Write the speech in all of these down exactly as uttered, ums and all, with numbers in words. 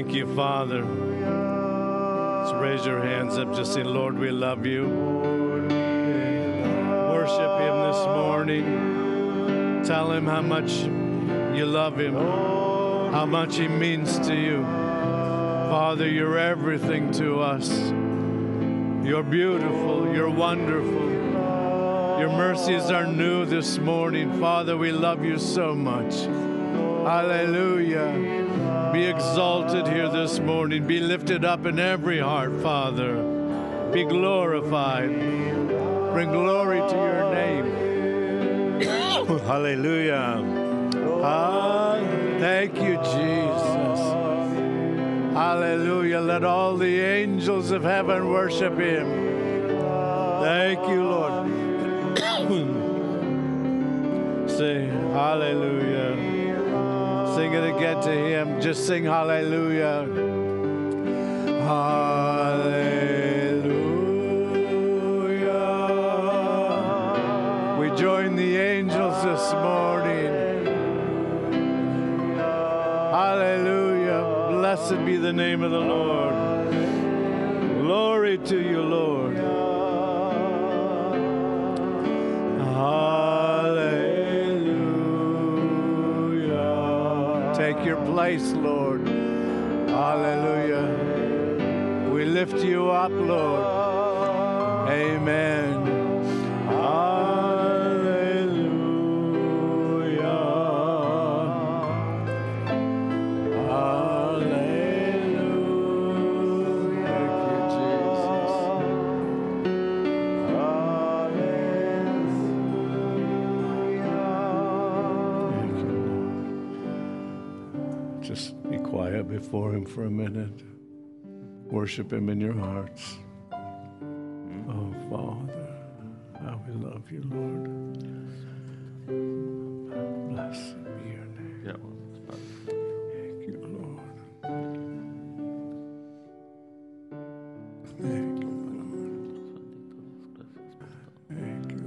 Thank you, Father. Let's raise your hands up. Just say, Lord, we love you. Worship him this morning. Tell him how much you love him, how much he means to you. Father, you're everything to us. You're beautiful. You're wonderful. Your mercies are new this morning. Father, we love you so much. Hallelujah. Be exalted here this morning. Be lifted up in every heart, Father. Be glorified. Bring glory to your name. Hallelujah. Ah, thank you, Jesus. Hallelujah. Let all the angels of heaven worship him. Thank you, Lord. Say hallelujah. Sing it again to him. Just sing hallelujah. Hallelujah. We join the angels this morning. Hallelujah. Blessed be the name of the Lord. Glory to you, Lord. Hallelujah. Take your place, Lord. Hallelujah. We lift you up, Lord. Amen. Before him for a minute. Worship him in your hearts. Oh, Father, how we love you, Lord. Blessed be your name. Thank you, Lord. Thank you, Lord. Thank you,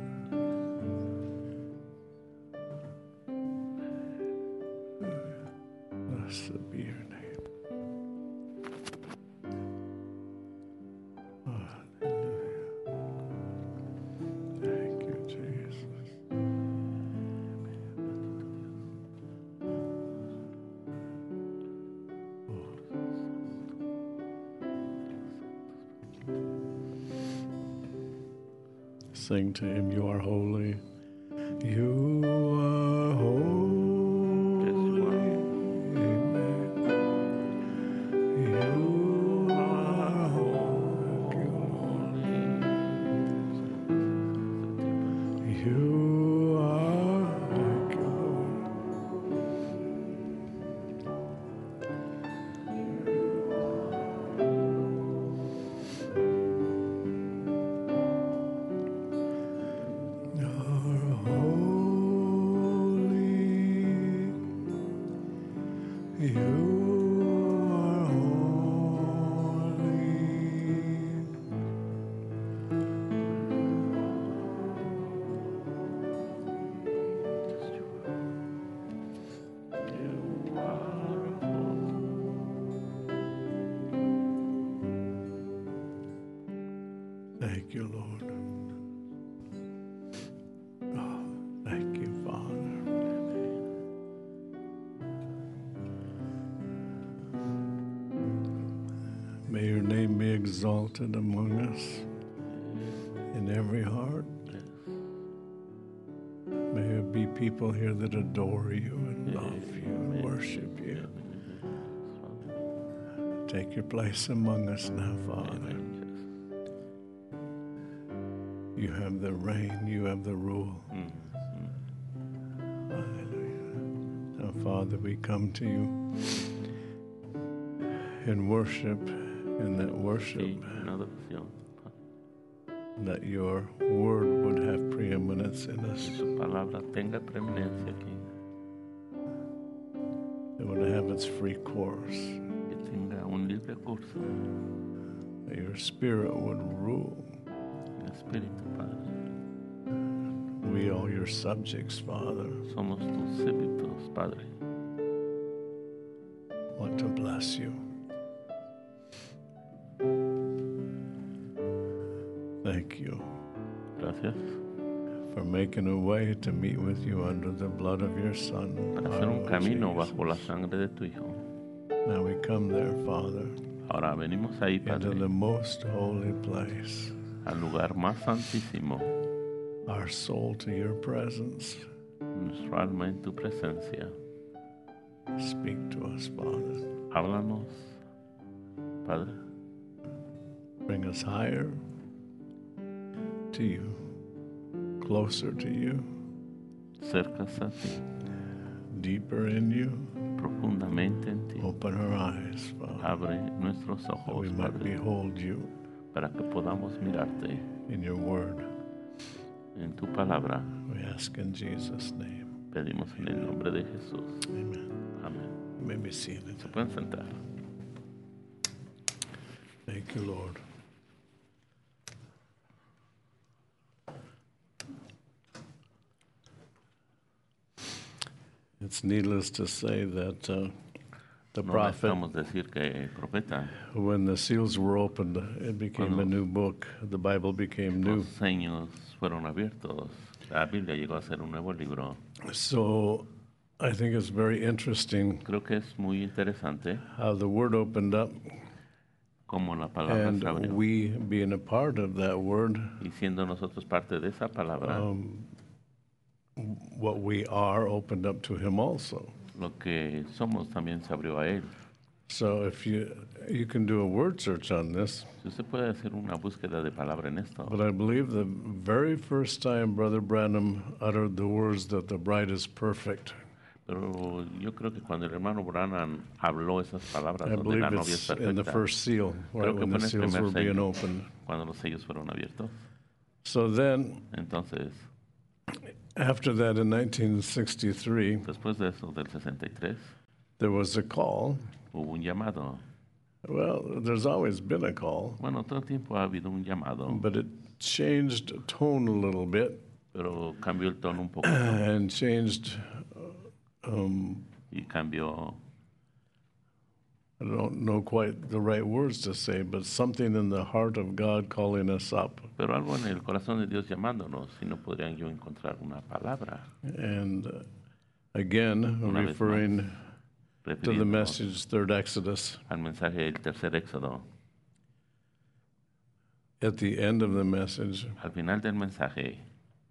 Lord. Blessed be your name. Sing to him, you are holy. You are holy. Amen. You are holy. You are Thank you, Lord. Oh, thank you, Father. May your name be exalted among us in every heart. May there be people here that adore you and love you and worship you. Take your place among us now, Father. You have the reign, you have the rule. Mm-hmm. Hallelujah. Now, Father, we come to you in worship, in that worship, that your word would have preeminence in us. It would have its free course. That your spirit would rule. We are your subjects, Father. Somos tus súbditos, Padre. want to bless you. Thank you. Gracias for making a way to meet with you under the blood of your Son. para hacer un camino bajo la sangre de tu Hijo. Now we come there, Father, Ahora venimos ahí, into Padre, the most holy place, al lugar más santísimo, our soul to your presence. nuestro alma en tu presencia. Speak to us, Father. Háblanos, Padre. Bring us higher to you, closer to you, Cercas a ti, deeper in you. profundamente en ti. Open our eyes, Father, Abre nuestros that ojos, we might Padre, behold you para que podamos mirarte in your word. en tu palabra. We ask in Jesus' name. Pedimos en el nombre de Jesús. Amen. Amén. You may be seated. Se pueden sentar. Thank you, Lord. It's needless to say that uh, the No prophet, necesitamos decir que el profeta, when the seals were opened, it became a Cuando- new book. The Bible became new. los sellos fueron abiertos. La Biblia llegó a ser un nuevo libro. So I think it's very interesting Creo que es muy interesante how the word opened up, cómo la palabra and se abrió. we being a part of that word, Y siendo nosotros parte de esa palabra, um, what we are opened up to him also. lo que somos también se abrió a Él. So if you you can do a word search on this, Si usted puede hacer una búsqueda de palabra en esto, but I believe the very first time Brother Branham uttered the words that the bride is perfect, pero yo creo que cuando el hermano Branham habló esas palabras I donde believe la novia es it's in the perfecta, first seal, right Creo que when fue the en el seals primer were being sello. opened. cuando los sellos fueron abiertos. So then, Entonces, after that, in nineteen sixty-three, después de eso, del sesenta y tres, there was a call. hubo un llamado. Well, there's always been a call, Bueno, todo el tiempo ha habido un llamado, but it changed tone a little bit pero cambió el tono un poco and changed. Um, y cambió, I don't know quite the right words to say, but something in the heart of God calling us up. pero algo en el corazón de Dios llamándonos, si no podrían yo encontrar una palabra. And uh, again, Una vez referring más, to the refiriéndonos message, third Exodus, al mensaje del tercer éxodo. at the end of the message, Al final del mensaje,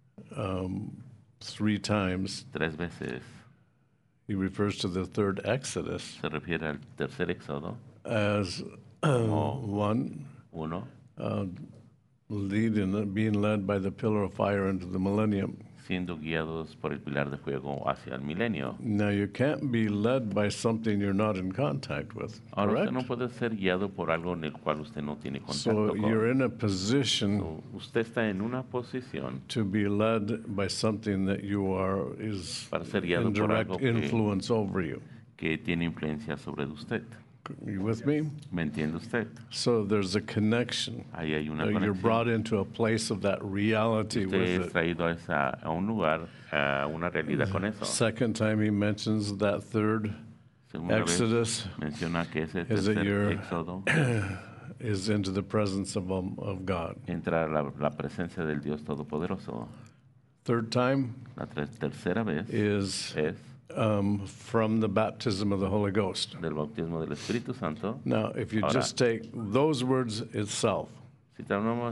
um, three times, tres veces he refers to the third Exodus se refiere al tercer éxodo. as uh, one, Uno, uh, leading, being led by the pillar of fire into the millennium. siendo guiados por el pilar de fuego hacia el milenio. Now, you can't be led by something you're not in contact with, Ahora correct? usted no puede ser guiado por algo en el cual usted no tiene So contacto you're con. in a position So, usted está en una posición to be led by something that you are is para ser guiado in por direct algo que, influence over you. que tiene influencia sobre usted. You with me? ¿Me entiende usted? So there's a connection. Ahí hay una Uh, You're conexión. brought into a place of that reality Usted with es it. traído a, esa, a un lugar, a una realidad con eso. Second time he mentions that third Segunda vez Exodus menciona que ese is that tercer you're- éxodo is into the presence of, um, of God. entra a la, la presencia del Dios Todopoderoso. Third time La tre- tercera vez is es um, from the baptism of the Holy Ghost. del bautismo del Espíritu Santo. Now, if you Ahora- just take those words itself, Si tomamos,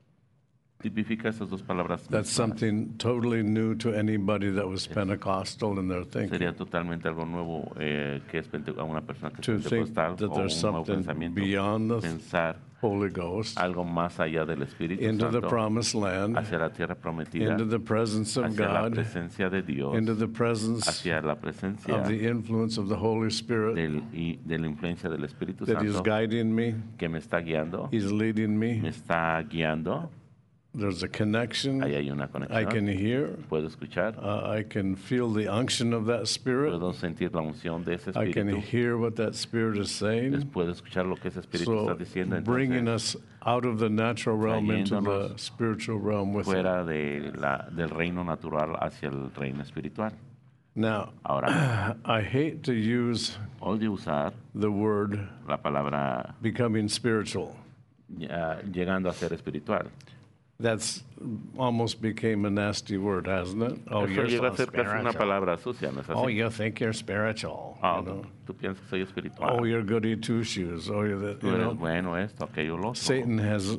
tipifica esas dos palabras, that's mismas, something totally new to anybody that was Pentecostal in their thinking. sería totalmente algo nuevo eh, que es pente- a una persona que To es think pentecostal that o there's un nuevo something pensamiento. beyond the Pensar Holy Ghost algo más allá del Espíritu into the Santo promised land, hacia la tierra prometida, into the presence of hacia la God, presencia de Dios, into the presence hacia la presencia of the influence of the Holy Spirit del, y de la influencia del Espíritu that is Santo guiding me, que me está guiando, He's leading me me. está guiando. There's a connection. Ahí hay una I can conexión. hear. Puedo escuchar, Uh, I can feel the unction of that Spirit. puedo sentir la unción de ese I can Espíritu. hear what that Spirit is Les saying. puedo escuchar lo que ese Espíritu So, está diciendo. bringing Entonces, us out of the natural realm into the trayéndonos spiritual realm with Him. fuera de la, del reino natural hacia el reino espiritual. Now, Ahora, I hate to use odio usar the word la palabra becoming spiritual. ya, llegando a ser espiritual. That's almost became a nasty word, hasn't it? Oh, Eso you're llega a so ser casi una spiritual. palabra sucia, ¿no es Oh, así? you think you're spiritual. Ah, You know? tú piensas que soy espiritual. Oh, you're goody two shoes. Oh, you're the, Tú you eres know. bueno, esto, aquello, lo otro. Satan has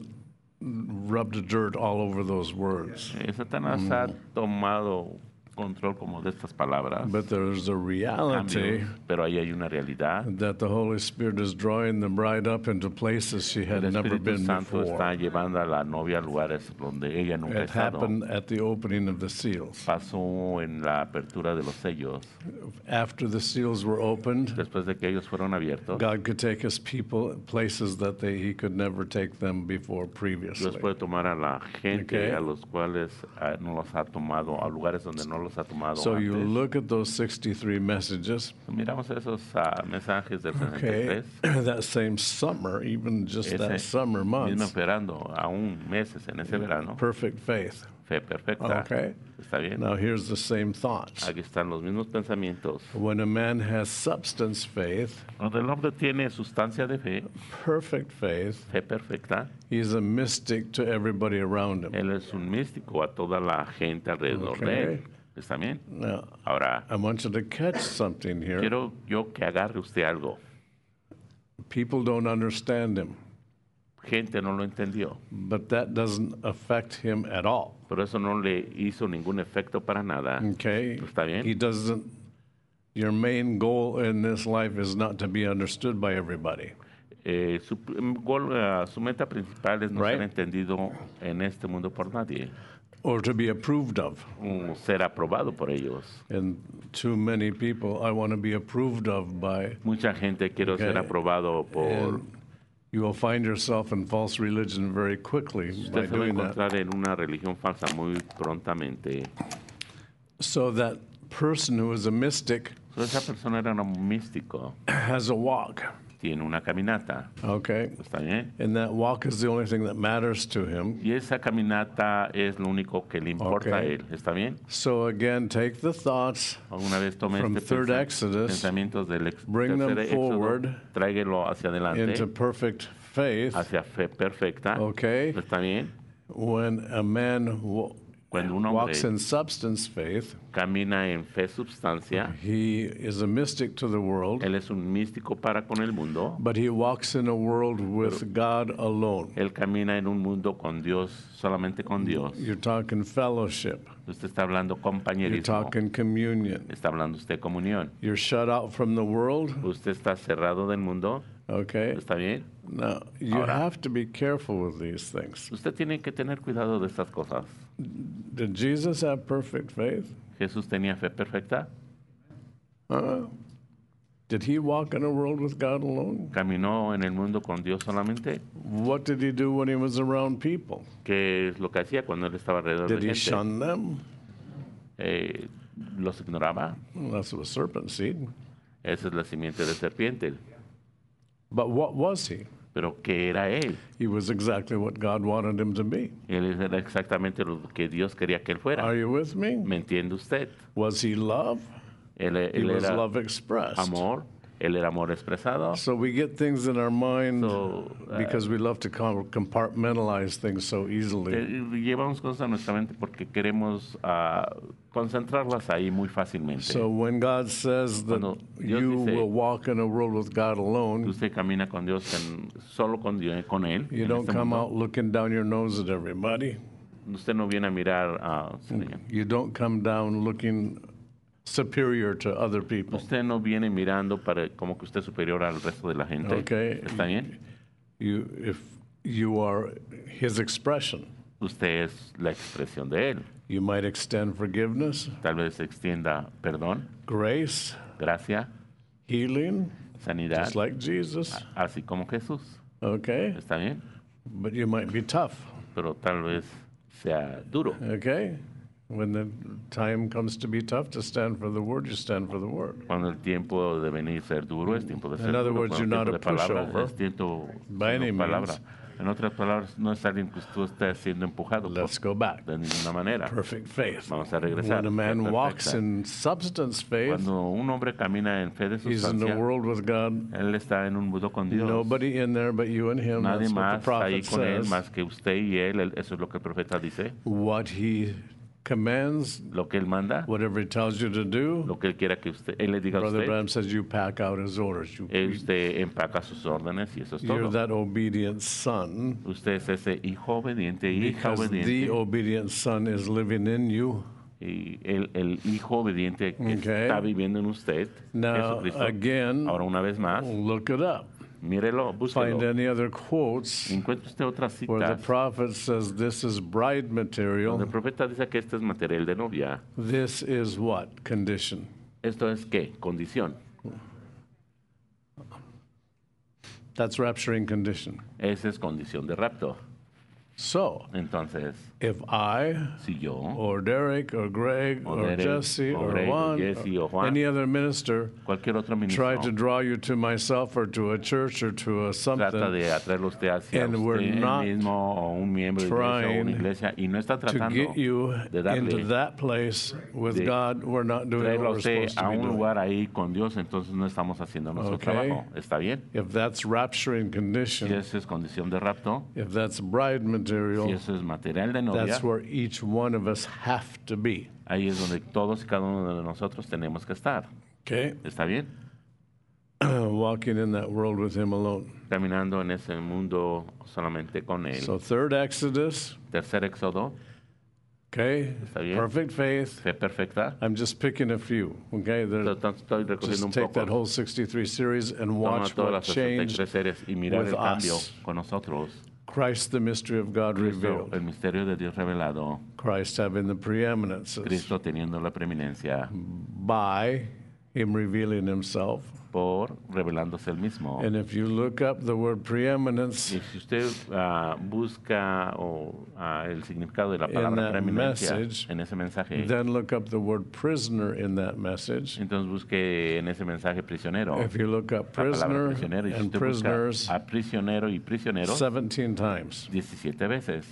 rubbed dirt all over those words. Eh, Satanás ha tomado control como de estas palabras, But there's a reality cambios, pero ahí hay una realidad. that the Holy Spirit is drawing the bride up into places she had El never Espíritu been Santo está before. llevando a la novia a lugares donde ella nunca ha It estado. happened at the opening of the seals. Pasó en la apertura de los sellos. After the seals were opened, Después de que ellos fueron abiertos, God could take his people places that they, he could never take them before Dios previously. puede tomar a la gente Okay. a los cuales ah, no los ha tomado, a lugares donde no los ha tomado So you antes. look at those sixty-three messages. Miramos esos ah, mensajes del Okay, sesenta y tres. that same summer, even just that Ese summer mismo month, esperando aún meses en ese verano. perfect faith. Fe perfecta. Okay. Está bien. Now here's the same thoughts. Aquí están los mismos pensamientos. When a man has substance faith, Cuando el hombre tiene sustancia de fe, perfect faith, fe perfecta, he's a mystic to everybody around him. él es un místico a toda la gente alrededor de Okay. él. ¿Está bien? Now, Ahora, I want you to catch something here. quiero yo que agarre usted algo. People don't understand him, Gente no lo entendió, but that doesn't affect him at all. pero eso no le hizo ningún efecto para nada. Okay? ¿Está bien? He doesn't. Your main goal in this life is not to be understood by everybody. Eh, su, gol- eh, su meta principal es no Right. ser entendido en este mundo por nadie, Or to be approved of. o ser aprobado por ellos. And too many people, I want to be approved of by. Mucha gente quiere ser Okay. aprobado por... And you will find yourself in false religion very quickly by Usted se va a doing that. encontrar en una religión falsa muy prontamente. So that person who is a mystic So, esa persona era un místico, has a walk. tiene una caminata, Okay? ¿está bien? And that walk is the only thing that matters to him. Y esa caminata es lo único que le importa a Okay. él, ¿está bien? So again, take the thoughts, Alguna vez tome From este third pensa- Exodus, pensamientos del ex- bring them tercer éxodo, forward tráiguelo hacia adelante, into perfect faith. hacia fe perfecta, Okay? ¿está bien? When a man wa- Cuando un walks hombre in substance faith, camina en fe substancia, he is a mystic to the world, él es un místico para con el mundo, but he walks in a world with God alone. él camina en un mundo con Dios, solamente con Dios. You're talking fellowship. Usted está hablando You're compañerismo, talking communion. está hablando usted comunión. You're shut out from the world. Usted está cerrado del mundo, Okay? ¿está bien? Now, you Ahora. have to be careful with these things. Usted tiene que tener cuidado de estas cosas. Did Jesus have perfect faith? Jesús tenía fe perfecta, Uh, did he walk in a world with God alone? caminó en el mundo con Dios solamente. What did he do when he was around people? ¿Qué es lo que hacía cuando él estaba alrededor Did de he gente? shun them? Eh, ¿Los ignoraba? Well, that's a serpent seed. Esa es la simiente de serpiente. But what was he? Pero ¿qué era él? He was exactly what God wanted him to be. Él era exactamente lo que Dios quería que él fuera. Are you with me? ¿Me entiende usted? Was he love? Él, He él was era love expressed. amor, él era amor expresado. So we get things in our mind So, uh, because we love to com- compartmentalize things so easily. Eh, Llevamos cosas a nuestra mente porque queremos ah, concentrarlas ahí muy fácilmente. So when God says that Cuando Dios you dice- will walk in a world with God alone, Usted camina con Dios en- solo con Dios, con Él. you en don't este come mundo. out looking down your nose at everybody. Usted no viene a mirar a... You don't come down looking superior to other people. Usted no viene mirando para como que usted es superior al resto de la gente. Okay. ¿Está bien? You, if you are His expression, Usted es la expresión de Él. you might extend forgiveness, Tal vez extienda perdón, grace, gracia, healing, sanidad, just like Jesus. así como Jesús. Okay. ¿Está bien? But you might be tough. Pero tal vez sea duro. Okay. When the time comes to be tough to stand for the word, you stand for the word. Cuando el tiempo de venir ser duro es tiempo de ser In other duro. words, Cuando you're el not tiempo a de palabra pushover es tiempo by de any palabra. means. En otras palabras, no es alguien que tú estés siendo empujado por, Let's go back. de ninguna manera. Perfect faith. Vamos a regresar. When a Fe man perfecta. walks in substance faith, Cuando un hombre camina en fe de he's in the sustancia, world with God. él está en un mundo con Dios. Nobody in there but you and him. Nadie That's what más the prophet ahí con él, says. más que usted y él. Él- Eso es lo que el profeta dice. What he commands, Lo que él manda, whatever he tells you to do, lo que él quiera que usted, él le diga a Brother usted, Branham says you pack out his orders. You, él usted empaca sus órdenes y eso es you're todo. that obedient son Usted es ese hijo obediente, hija because the obediente. obedient son is living in you. Y el, el hijo obediente que Okay. está viviendo en usted, Now, Jesucristo. again, Ahora una vez más, look it up. mírelo, Find búsquelo. any other quotes Encuentre usted otras where the citas prophet says this is bride donde el material. profeta dice que este es material de novia. This is what? Condition. ¿Esto es qué? Condición. That's rapturing condition. Esa es condición de rapto. So, Entonces, if I si yo, or Derek or Greg O or Derek, Jesse o or Greg, o Juan Jesse, o or Juan, any other minister cualquier otro try to ministro draw you to myself or to a church or to a trata something de atraerlo usted hacia and we're usted not mismo o un miembro de iglesia o trying una iglesia y no está to tratando get you de darle into that place with de God, we're not doing traerlo a what we're usted supposed to a be un doing. lugar ahí con Dios, entonces no estamos haciendo nuestro Okay. trabajo. ¿Está bien? If that's rapturing Si condition, eso es condición de rapto, if that's bride si material, eso es material de novia, that's where each one of us have to be. ahí es donde todos y cada uno de nosotros tenemos que estar. Okay? ¿Está bien? Walking in that world with Him alone. Caminando en ese mundo solamente con Él. So, third Exodus, Tercer éxodo, okay? Está bien. Perfect faith. fe perfecta. I'm just picking a few, okay? There- Estoy estoy recogiendo un just take that poco. whole sixty-three series and Toma watch todas what las sesenta y changed tres series y mirar with el cambio us. con nosotros. Christ, the mystery of God Cristo, revealed. el misterio de Dios revelado. Christ having the preeminences Cristo teniendo la preeminencia by Him revealing Himself. por revelándose el mismo. And if you look up the word preeminence Y si usted ah, busca o, ah, el significado de la In palabra that preeminencia message, en ese mensaje, then look up the word prisoner in that message. entonces busque en ese mensaje prisionero. If you look up La palabra prisoner prisionero. Y si and usted prisoners busca a prisionero y prisioneros seventeen times. diecisiete veces.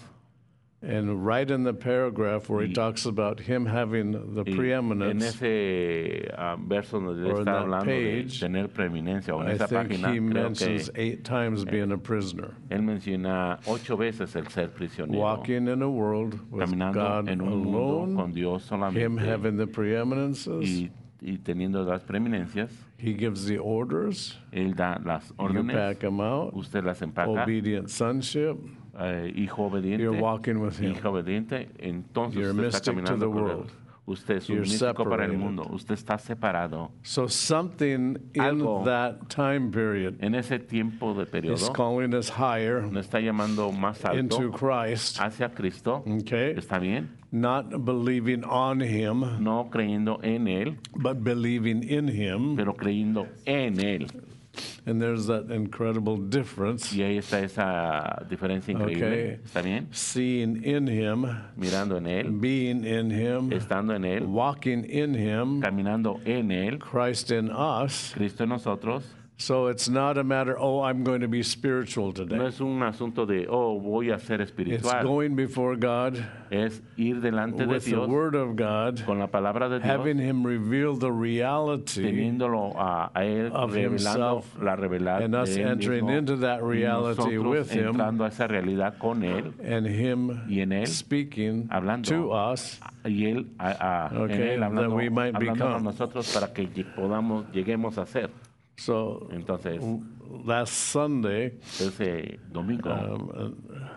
And right in the paragraph where he Y- talks about him having the Y en preeminence, ese ah, verso donde él or in está that hablando page, de tener preeminencia, o en I esa think página, he creo que mentions eight times being a prisoner. él menciona ocho veces el ser prisionero, Walking in a world with caminando God en un mundo alone, con Dios him solamente having the preeminences, y, y teniendo las preeminencias. he gives the orders, Él da las you órdenes, pack them out, usted las empaca, obedient sonship, eh, hijo obediente, you're walking with him. hija obediente, entonces You're usted está mystic to caminando the con él. world. Usted es un You're místico para el separated. mundo, usted está separado. So something in Algo that time period En ese tiempo de is periodo, calling us higher nos está llamando más into alto Christ, hacia Cristo. okay? ¿Está bien? Not believing on Him, No creyendo en Él, but believing in Him. pero creyendo en Él. And there's that incredible difference. Y ahí está esa diferencia increíble. Okay. ¿Está bien? Seeing in Him, Mirando en Él, being in Him, estando en Él, walking in Him, caminando en Él, Christ in us. Cristo en nosotros. So it's not a matter, oh, I'm going to be spiritual No today. es un asunto de, oh, voy a ser It's espiritual. going before God Es ir delante de with the Dios Word of God, con la palabra de Dios, having Him reveal the reality, teniéndolo a, a Él, of revelando himself, la realidad and us de Él entering mismo, into that y reality nosotros with Him, entrando a esa realidad con Él, and Him y en Él, speaking hablando, to us. y Él, a, a, en Okay, Él hablando, that we might hablando a become. nosotros para que lle- podamos, lleguemos a ser. So Entonces, last Sunday, ese domingo, um,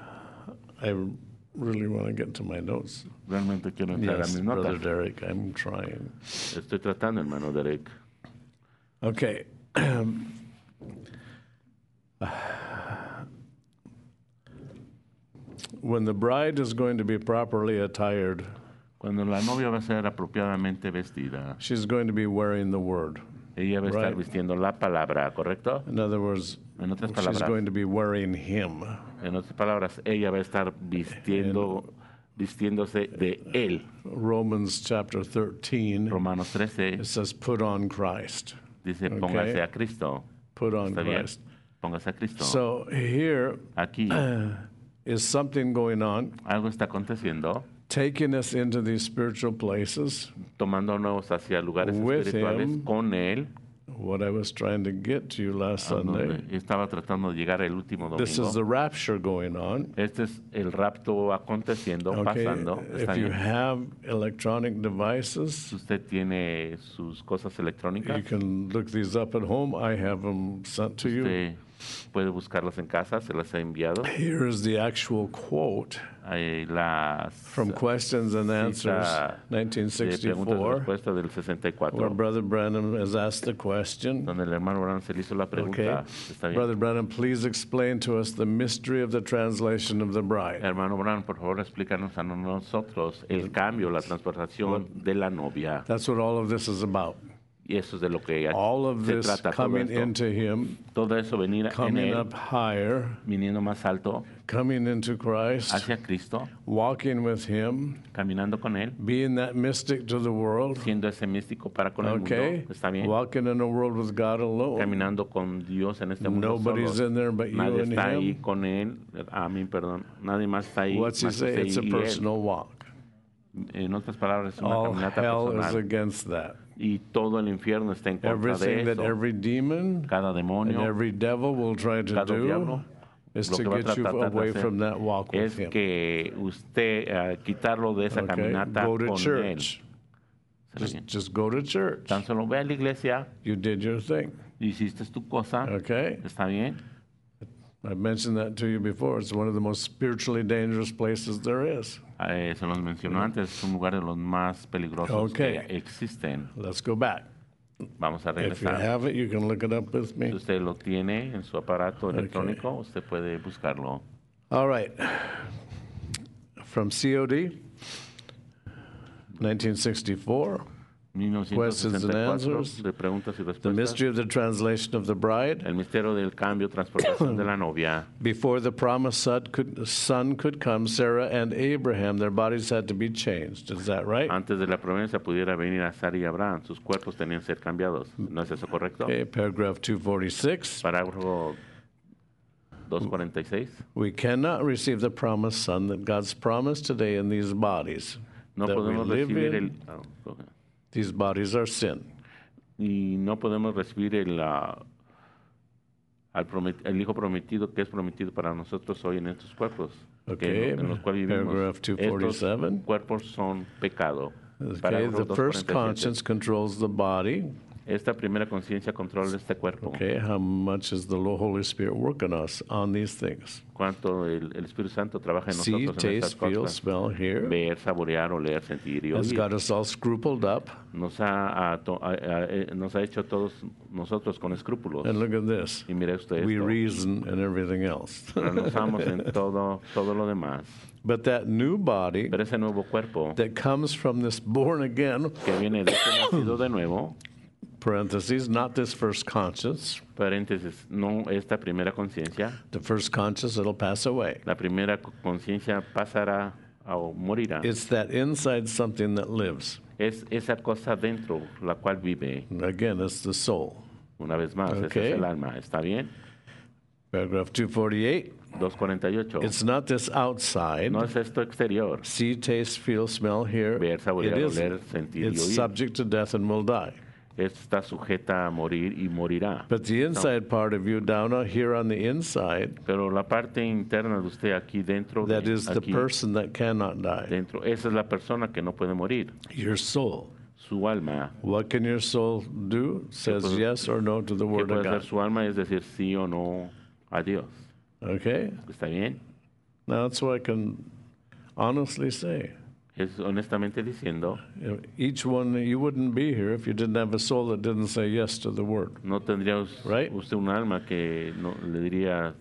I really want to get to my notes. realmente quiero entrar Yes, a mis Brother notas. Derek, I'm trying. Estoy tratando, hermano Derek. Okay. When the bride is going to be properly attired, Cuando la novia va a ser apropiadamente vestida, she's going to be wearing the word. ella va a estar Right. vistiendo la palabra, ¿correcto? In other words, En otras she's palabras, going to be wearing him. en otras palabras, ella va a estar vistiendo, vistiéndose de él. Romans chapter thirteen, Romanos trece it says, put on Christ. dice, póngase Okay. a Cristo. Put on Está bien. Christ. Póngase a Cristo. So here Aquí is something going on, algo está aconteciendo, taking us into these spiritual places. tomándonos hacia lugares With espirituales him. con Él. What I was trying to get to you last a Sunday. donde estaba tratando de llegar el último This is the domingo. rapture going on. Este es el rapto aconteciendo, Okay, pasando. Está if you bien. have electronic devices, Si usted tiene sus cosas you electrónicas, can look these up at home. I have them sent to you. usted puede buscarlas en casa, se las he enviado. Here is the actual quote Hay las from Questions and Answers, cita de nineteen preguntas y sixty-four, respuestas del sesenta y where cuatro, Brother Branham has asked the question. donde el hermano Branham se le hizo la Okay, pregunta. Está bien. Brother Branham, please explain to us the mystery of the translation of the bride. Hermano Branham, por favor, explícanos a nosotros el cambio, la transportación de la novia. That's what all of this is about. Y eso es de lo que All of se this trata todo coming esto. into Him, Todo eso venir en coming Él, up higher, viniendo más alto coming into Christ, hacia Cristo, walking with Him, caminando con Él, being that mystic to the world, siendo ese místico para con el okay? mundo. Está bien. Walking in a world with God alone. Caminando con Dios en este mundo Nobody's solo. in there but you Nadie and está ahí Him. con Él. A mí, perdón. Nadie más está ahí. What's He más que say? usted It's a y Él. personal walk. En otras palabras, es una All caminata hell is personal. against that. Y todo el infierno está en contra de Everything that eso. every demon Cada and demonio, every devil will try to cada do diablo, is lo to que va a get you tratar de away hacer from that walk with es Him. que usted eh, quitarlo de esa Okay? caminata Go to con Él. church. ¿Está Just, bien? just go to church. Tan solo ve a la iglesia, You did your thing. hiciste tu cosa, Okay? está bien. I've mentioned that to you before. It's one of the most spiritually dangerous places there is. Eh, se los mencionó antes, es un lugar de los más peligrosos Okay. que existen. Let's go back. Vamos a If you regresar. have it, you can look it up with Si me. usted lo tiene en su aparato electrónico, usted puede buscarlo. All right. From C O D, nineteen sixty-four, Questions and mil novecientos sesenta y cuatro, answers. de preguntas y the respuestas. mystery of the translation of the bride. El misterio del cambio, transportación de la novia. Before the promised son could, son could come, Sarah and Abraham, their bodies had to be changed. Is that right? Antes de la promesa pudiera venir a Sara y Abraham, sus cuerpos tenían que ser cambiados. ¿No es eso correcto? Okay, paragraph two forty-six. Parágrafo doscientos cuarenta y seis. We cannot receive the promised son that God's promised today in these bodies No that we podemos live recibir in. el... oh, okay. These bodies are sin. Y no podemos recibir el, ah, al promet- el Hijo prometido que es prometido para nosotros hoy en estos cuerpos, que Okay, no- en los cuales vivimos. paragraph two Estos forty-seven. cuerpos son pecado. Okay, Parágrafo the first doscientos cuarenta y siete. conscience controls the body. Esta primera conciencia controla este cuerpo. Okay, how much is the Lord Holy Spirit working us on these things? Cuánto el, el Espíritu Santo trabaja en See, nosotros en estas taste, feel, cosas. smell, hear. Ver, saborear, oler, sentir y Has oír. got us all scrupled up. Nos ha, a- to- a- a- eh, nos ha hecho a todos nosotros con escrúpulos. And look at this. Y mire usted We esto. reason and everything else. Pero nos usamos en todo, todo lo demás. But that new body Pero ese nuevo cuerpo that comes from this born again, que viene de este nacido de nuevo, parentheses, not this first conscience, paréntesis, no esta primera conciencia, the first conscience, it'll pass away. la primera conciencia pasará o morirá. It's that inside something that lives. Es esa cosa dentro la cual vive. Again, it's the soul. Una vez más, ese Okay. es el alma. ¿Está bien? Paragraph two forty-eight. doscientos cuarenta y ocho. It's not this outside. No es esto exterior. See, taste, feel, smell, hear. Ver, saborear, It is. oler, sentir y It's oír. subject to death and will die. Está sujeta a morir y morirá. But the inside part of you down out here on the inside, Pero la parte interna de usted aquí dentro, de- that is the aquí person that cannot die. dentro, esa es la persona que no puede morir. Your soul. Su alma. What can your soul do? Says puede- yes or no to the ¿Qué word of puede hacer God. su alma? Es decir, sí o no a Dios. Okay? ¿Está bien? Now that's what I can honestly say. Es honestamente diciendo, You know, each one, you wouldn't be here if you didn't have a soul that didn't say yes to the word. no tendría us- Right. usted un alma que no, le diría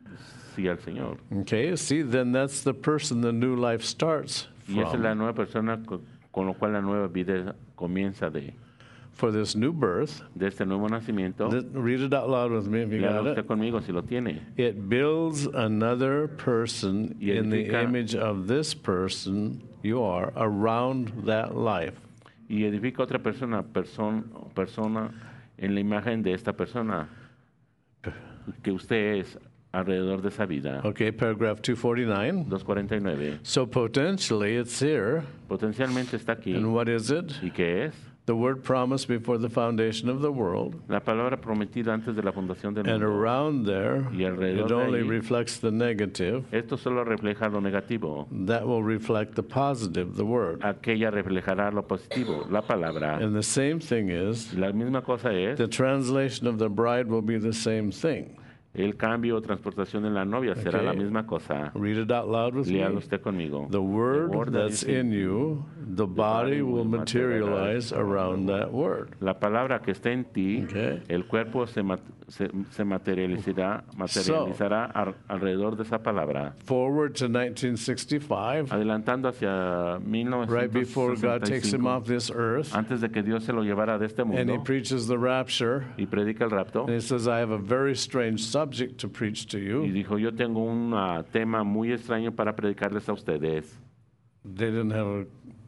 sí al Señor. Okay? See, then that's the person the new life starts Y esa es la from. nueva persona co- con lo cual la nueva vida comienza de, For this new birth, de este nuevo nacimiento. th- read it out loud with me if you Léalo got usted it. conmigo si lo tiene. It builds another person Y in the edifica- image of this person you are around that life. Y edifica otra persona, person, persona en la imagen de esta persona. que usted es alrededor de esa vida. Okay, paragraph two forty-nine. dos cuarenta y nueve. So potentially it's here. Potencialmente está aquí. And what is it? ¿Y qué es? The word promised before the foundation of the world. La palabra prometida antes de la fundación del And mundo. around there, Y alrededor it de only ahí, reflects the negative. esto solo refleja lo negativo. That will reflect the positive, the word. Aquella reflejará lo positivo, la palabra. And the same thing is, La misma cosa es, the translation of the bride will be the same thing. el cambio o transportación en la novia será Okay. la misma cosa. Read it out loud with Léalo me. usted conmigo. The word word that that's is in you, the body will materialize around that word. La palabra que está en ti, Okay. el cuerpo se, mat- se, se materializará, materializará ar- alrededor de esa palabra. Forward to nineteen sixty-five, Adelantando hacia right before God takes him mil novecientos sesenta y cinco, off this earth, antes de que Dios se lo llevara de este and he mundo preaches the rapture, y predica el rapto, and he says, I have a very strange subject to preach to y you. dijo, yo tengo un ah, tema muy extraño para predicarles a ustedes. They didn't have a,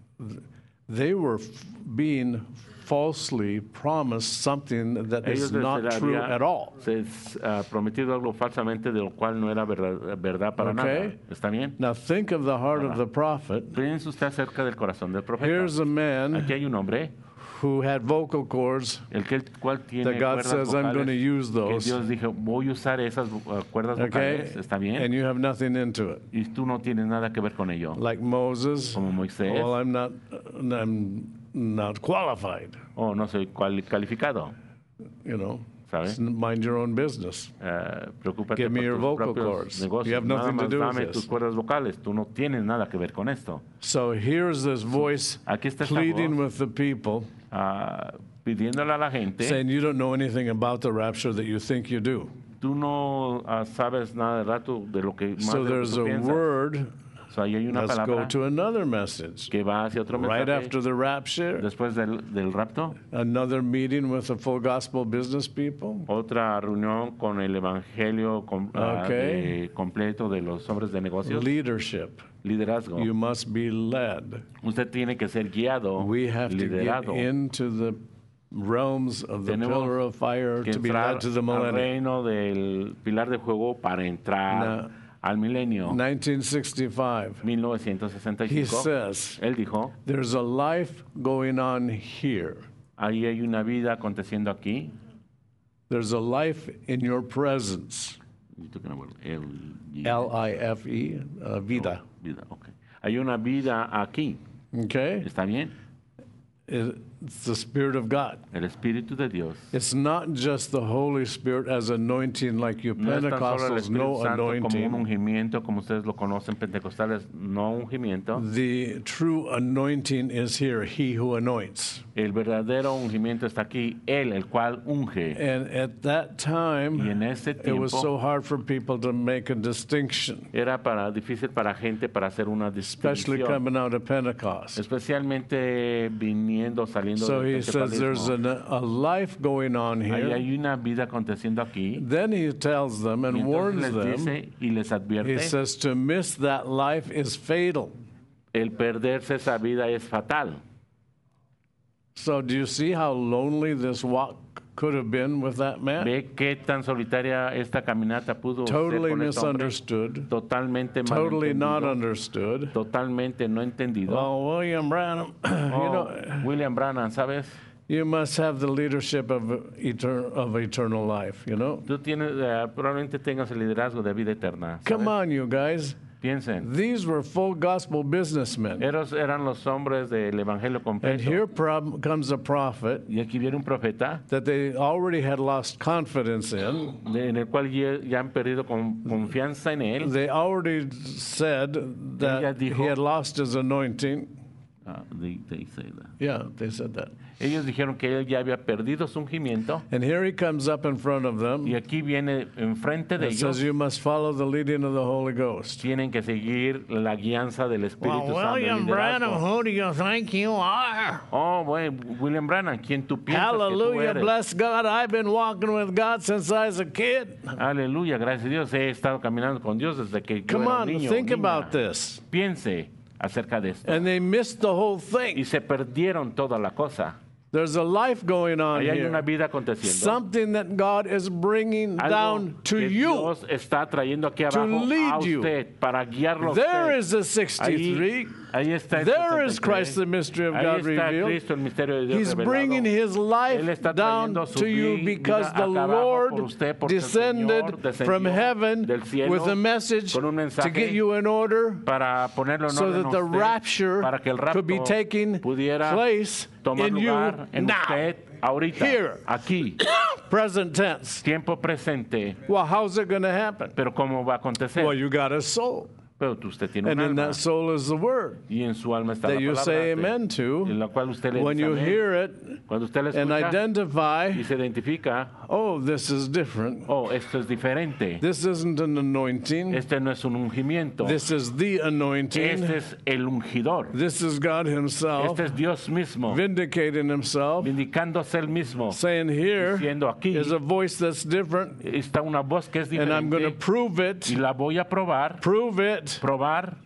they were f- being falsely promised something that Ellos is les not había- true at all. se es, ah, prometido algo falsamente de lo cual no era verdad, verdad para Okay. nada. ¿Está bien? Now think of the heart of the prophet. Piense usted acerca del corazón del profeta. Here's a man Aquí hay un hombre, who had vocal cords el que el cual tiene that God cuerdas says, I'm going to vocales, use que those. Dios dijo, voy a usar esas uh, cuerdas Okay? vocales, ¿está bien? And you have nothing into it. Y tú no tienes nada que ver con ello. Like Moses, Como Moisés, well, I'm not, I'm not qualified, oh, no soy cual- calificado, you know. ¿sabes? Mind your own business. Uh, preocúpate Give me por your tus vocal propios cords. negocios. You have Nada nothing to más do with dame this. tus cuerdas vocales. Tú no tienes nada que ver con esto. So here's this voice Aquí está esta pleading voz, with the people, uh, pidiéndole a la gente, saying you don't know anything about the rapture that you think you do. tú no uh, sabes nada de rato de lo que más So de lo que there's tú a piensas. word. So, ahí hay una Let's go palabra to another message. que va hacia otro Right mensaje. after the rapture, Después del, del rapto, another meeting with the full gospel business people. otra reunión con el evangelio com- ah, Okay. de- completo de los hombres de negocios. Leadership. Liderazgo. You must be led. Usted tiene que ser guiado, We have to get liderado. into the realms of the Tenemos pillar of fire que to be entrar led to the al millennium. reino del pilar de fuego para entrar Now, al milenio. nineteen sixty-five, mil novecientos sesenta y he cinco. says, Él dijo, there's a life going on here. ahí hay una vida aconteciendo aquí. There's a life in your presence. El- L I F E, uh, vida. vida, ok. Hay una vida aquí. Okay? ¿Está bien? It's the Spirit of God. El Espíritu de Dios. It's not just the Holy Spirit as anointing like you No es tan solo el Pentecostals Espíritu know Santo como un anointing. ungimiento, como ustedes lo conocen, pentecostales, no ungimiento. The true anointing is here, he who anoints. El verdadero ungimiento está aquí, Él, el cual unge. And at that Y time, en ese it was tiempo so hard for people to make a distinction, era para, difícil para gente para hacer una especially distinción, coming out of Pentecost. especialmente viniendo, saliendo So del he says there's pentecostalismo. an, a life going on Ahí here. hay una vida aconteciendo aquí. Then he tells them Y and entonces warns les them. dice y les He advierte, says to miss that life is fatal. el perderse esa vida es fatal. So do you see how lonely this walk could have been with that man? Ve qué tan solitaria esta caminata pudo Totally ser con este hombre. misunderstood. Totalmente Totally not malentendido, understood. totalmente no entendido. Well, William Branham, you Oh, know, William Branham, ¿sabes? you must have the leadership of, eter- of eternal life, you know? Tú tienes, eh, probablemente tengas el liderazgo de vida eterna. ¿sabes? Come on, you guys. Piensen, These were full gospel businessmen. eros eran los hombres del evangelio And completo. here prob- comes a prophet Y aquí viene un profeta that they already had lost confidence in. de- en el cual ya, ya han perdido con- confianza en él. They already said Ella that dijo- he had lost his anointing. Ah, they- they say that. Yeah, they said that. Ellos dijeron que él ya había perdido su ungimiento. And here he comes up in front of them Y aquí viene enfrente de and says, ellos. you must follow the leading of the Holy Ghost. Tienen que seguir la guianza del Espíritu Well, Santo. el William Branham, liderazgo. who do you think you are? Oh, bueno, William Branham, quien tú piensas que tú Hallelujah, eres. bless God. I've been walking with God since I was a kid. Aleluya, gracias a Dios. He estado caminando con Dios desde que yo Come era un on, niño. think niña. about this. Piense acerca de esto. And they missed the whole Y thing. se perdieron toda la cosa. There's a life going on Ahí hay una here. vida aconteciendo. Something that God is bringing Algo down to que you. Dios está trayendo aquí abajo lead a you. usted, para guiarlo a There usted. is the sixty-three. Ahí, ahí está el There is sesenta y tres. Christ, the mystery of Ahí God está revealed. Cristo, el misterio de Dios He's revelado. bringing his life Él está down trayendo su to you vida because the acá abajo Lord por usted, porque el descended Señor descendió from heaven del cielo with a message con un to get mensaje you in order para ponerlo en so orden that a the usted, rapture para que el could be rapto taking pudiera place tomar in you lugar en now. usted ahorita, Here. aquí, Present tense. tiempo presente. Well, how's it going to happen? Pero ¿cómo va a acontecer? Well, you got a soul. Pero usted tiene And un in alma that soul is the word y en su alma está that la you palabra say de- amen to. en la cual usted le When dice you amén. hear it Cuando usted le and escucha identify, y se identifica, oh, this is different. oh, esto es diferente. This isn't an anointing. Este no es un ungimiento. This is the anointing. Este es el ungidor. This is God himself Este es Dios mismo, vindicating himself, vindicándose él mismo, saying here diciendo aquí is a voice that's different, está una voz que es and I'm going to diferente prove it. y la voy a probar, Prove it. probar.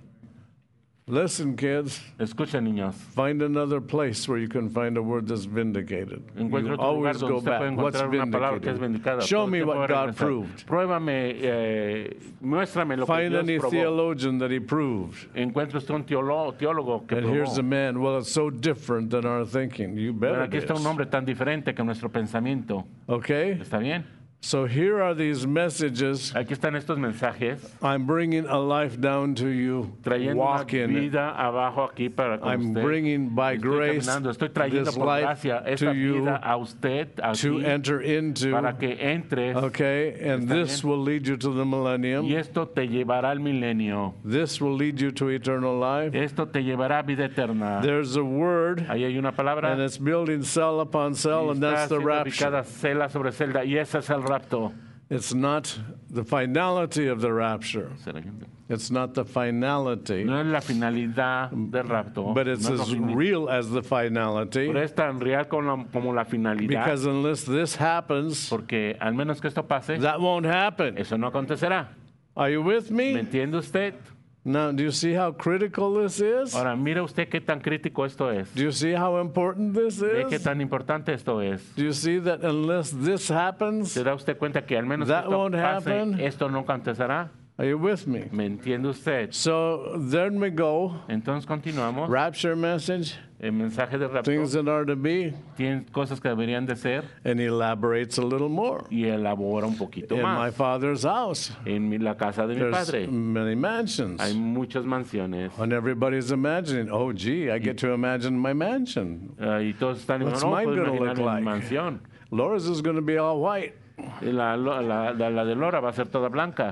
Listen, kids. Escuchen, niños. Find another place where you can find a word that's vindicated. Encuentre You otro lugar always donde go usted puede back. What's encontrar una palabra que es vindicated? vindicada. Show Todo me usted what puede God regresar. proved. Pruébame, eh, muéstrame lo que Find Dios any probó. theologian that he proved. Encuentre usted un teólogo, teólogo que And probó. here's a man. Well, it's so different than our thinking. You bet Pero it aquí está un is. hombre tan diferente que nuestro pensamiento. Okay? ¿Está bien? So here are these messages. Aquí están estos mensajes I'm bringing a life down to you. trayendo Walk una in it. vida abajo aquí para con I'm usted. bringing by Estoy grace caminando, estoy trayendo this por life gracia esta to you vida a usted to aquí enter into. para que entres. Okay? And Está this bien. will lead you to the millennium. Y esto te llevará al milenio. This will lead you to eternal life. Esto te llevará a vida eterna. There's a word, Ahí hay una palabra. and it's building cell upon y cell, and está that's the siendo rapture. ubicada celda sobre celda. Y ese es el rapto. It's not the finality of the rapture. It's not the finality, No es la finalidad del rapto. but it's no es as lo fini- real as the finality. Pero es tan real como la, como la finalidad. Because unless this happens, Porque al menos que esto pase, that won't happen. eso no acontecerá. Are you with ¿Me me? entiende usted? Now, do you see how critical this is? Ahora, mira usted qué tan crítico esto es. Do you see how important this Ve qué is? tan importante esto es. Do you see that unless this happens, ¿Se da usted cuenta que al menos que That esto won't pase, happen. esto no acontecerá? are you with me? ¿Me entiende usted? So then we go. Entonces continuamos. Rapture message, El mensaje de rapto things that are to be, tiene cosas que deberían de ser and he elaborates a little more. y elabora un poquito In my más. Father's house, En mi- la casa de mi there's padre many mansions. hay muchas mansiones. And everybody's imagining, oh, gee, I get to imagine my mansion. Ah, y todos están What's no, mine puedo gonna imaginar look mi like? mansión. Laura's is going to be all white. Y La, la, la, la de Lora va a ser toda blanca.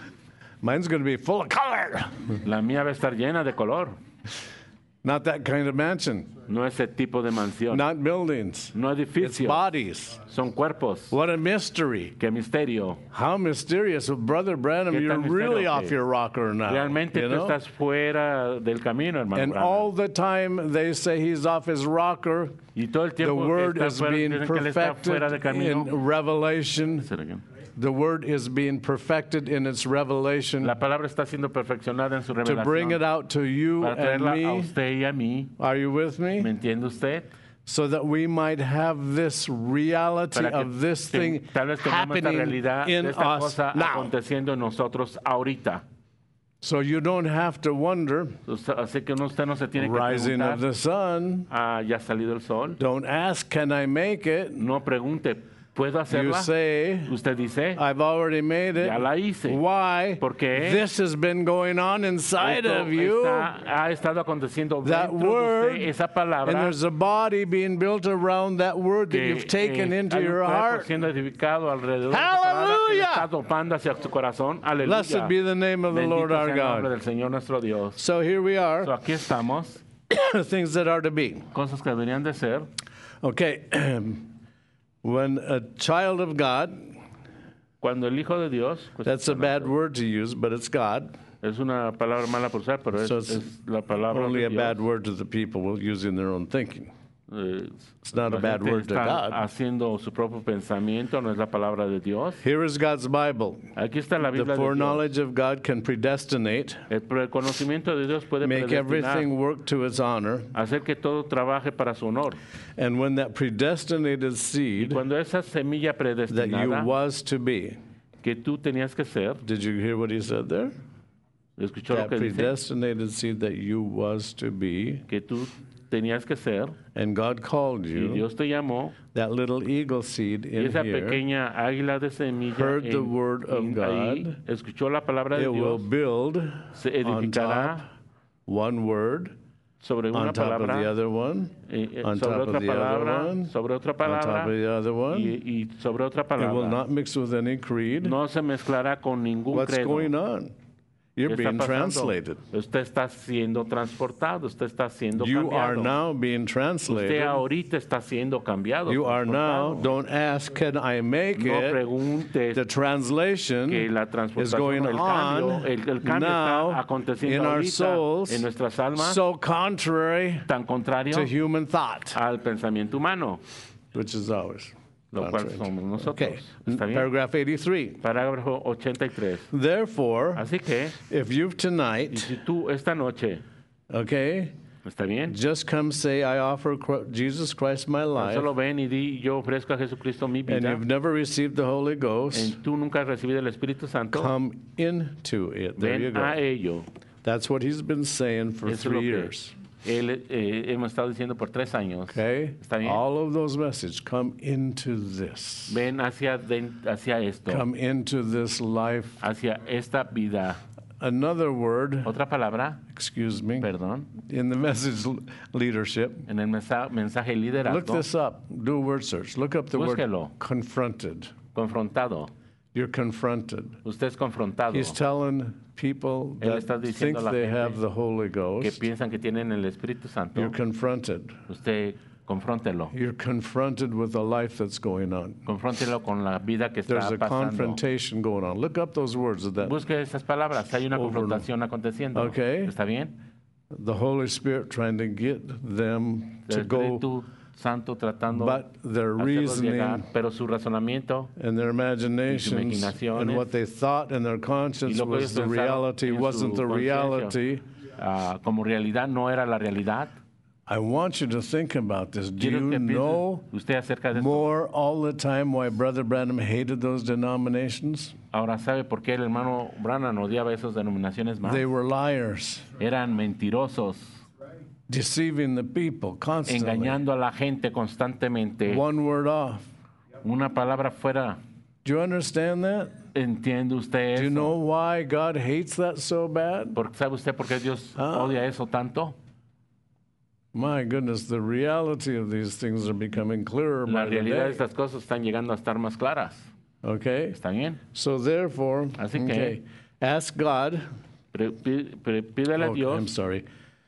Mine's going to be full of color. La mía va a estar llena de color. Not that kind of mansion. No ese tipo de mansión. Not buildings. No It's edificios. bodies. Son cuerpos. What a mystery. Qué misterio. How mysterious. Brother Branham, Qué you're tan really misterioso. off your rocker now. Realmente you tú know? estás fuera del camino, hermano. And Branham. all the time they say he's off his rocker. Y todo el The tiempo que word está is fuera, being dicen que él está fuera de perfected camino. in Revelation. Say it again. The word is being perfected in its revelation La palabra está siendo perfeccionada en su to bring it revelación out to you para and traerla a me. usted y a mí. Are you with ¿Me me? entiende usted? So that we might have this reality Para que of this ten- thing tal vez tengamos esta happening realidad in de esta us cosa now. aconteciendo en nosotros ahorita. So you don't have to wonder, Usted- Así que no- usted no se tiene que rising of preguntar, the sun. ah, ya ha salido el sol. Don't ask, can I make it? No pregunte, ¿puedo You hacerla? say, Usted dice, I've already made it. ya la hice. Why? ¿Por qué? This has been going on inside Esto of you. está- ha estado aconteciendo That dentro de word, usted, esa and palabra there's a body being built around that word that que you've taken eh, into hay un your cuerpo heart. siendo edificado alrededor de esa palabra que le Hallelujah. está topando hacia su corazón. Aleluya. Blessed be the name of the Bendito Lord sea our el nombre God. del Señor nuestro Dios. So here we So, are, aquí estamos, things that are to be. cosas que deberían de ser. Okay, when a child of God, Cuando el Hijo de Dios, pues, that's a bad word to use, but it's God. es una palabra mala por usar, pero es, So it's es la palabra Only de a Dios. bad word to the people will use in their own thinking. eh, It's not a la bad gente word to está God. haciendo su propio pensamiento, no es la palabra de Dios. Here is God's Bible. Aquí está la The Biblia de Dios. foreknowledge of God can predestinate, El pre- conocimiento de Dios puede make predestinar, everything work to its honor. hacer que todo trabaje para su honor. And when that predestinated Y seed cuando esa semilla that you predestinada was to be, que tú tenías que ser, did you hear what he said there? escuchó lo That que dice, predestinated seed that you was to be, que tú tenías que ser, and God called y you, Dios te llamó, that little eagle seed y in esa here, pequeña águila de semilla heard the en- word of en- ahí, God. escuchó la palabra de it will Dios, build se on edificará top one word, sobre una on top of the palabra, other one, eh, eh, on sobre top of otra the other palabra, one, sobre otra on top palabra, of the other one. y, y sobre otra It will palabra. not mix with any creed. No se mezclará con ningún What's credo. going on? You're ¿Qué está being pasando? translated. Usted está siendo transportado, usted está siendo You are cambiado. now being Usted translated. ahorita está siendo cambiado. You are now, transportado. don't ask, can I make No it? pregunte The translation que la is transportación, going el cambio, on el, el cambio now está aconteciendo in our ahorita souls, en nuestras almas, so contrary tan contrario to human thought, al pensamiento humano, which is always lo cual contrary. somos nosotros. Okay, ¿Está bien? paragraph eighty-three. Parágrafo ochenta y tres. Therefore, Así que, if you've y tonight, si tú esta noche, okay, ¿está bien? just come say, I offer Cro- Jesus Christ my life, Solo ven y di, yo ofrezco a Jesucristo mi and vida, you've never received the Holy Ghost, en tú nunca has recibido el Espíritu Santo, come into it. There you ven a go. ello. That's what he's been saying for Eso es lo three que years. él, eh, hemos estado diciendo por tres años. Okay? ¿Está bien? All of those messages come into this. Ven hacia, den- hacia esto, Come into this life. hacia esta vida. Another word, Otra palabra, excuse me, perdón, in the message l- leadership. en el mensa- mensaje liderazgo, Look this up. Do a word search. Look up the Búsquelo. word confronted. confrontado. You're confronted. Usted es confrontado. He's telling people Él that está think diciendo a la they gente have the Holy que Ghost. piensan que tienen el Espíritu Santo. You're confronted. Usted confróntelo. You're confronted with the life that's going on. Confróntelo con la vida que There's está a pasando. confrontation going on. Look up those words of that. Busque esas palabras. Hay una Over and confrontación aconteciendo. Okay. ¿Está bien? The Holy Spirit trying to get them El to go, Espíritu Santo tratando but their hacerlos llegar, reasoning pero su razonamiento and their imaginations and imaginaciones, what they thought in their y conscience lo que was ellos the pensaron reality, en su wasn't the conciencia, reality. ah, como realidad no era la realidad. I want you to think about this. Do Quiero you que piense know usted acerca de esto. more all the time why Brother Branham hated those denominations? Ahora sabe por qué el hermano Branham odiaba esas denominaciones más. They were liars, Eran mentirosos, deceiving the people constantly. engañando a la gente constantemente. One word off. Una palabra fuera. Do you understand that? ¿Entiende usted Do you eso? know why God hates that so bad? ¿Por- ¿Sabe usted por qué Dios Ah. odia eso tanto? My goodness, the reality of these things are becoming clearer La by the realidad de day. estas cosas están llegando a estar más claras. Okay? ¿Está bien? So therefore, Así que- okay, ask God. Pre- pi- pre- Pídele a Oh, Dios. I'm sorry.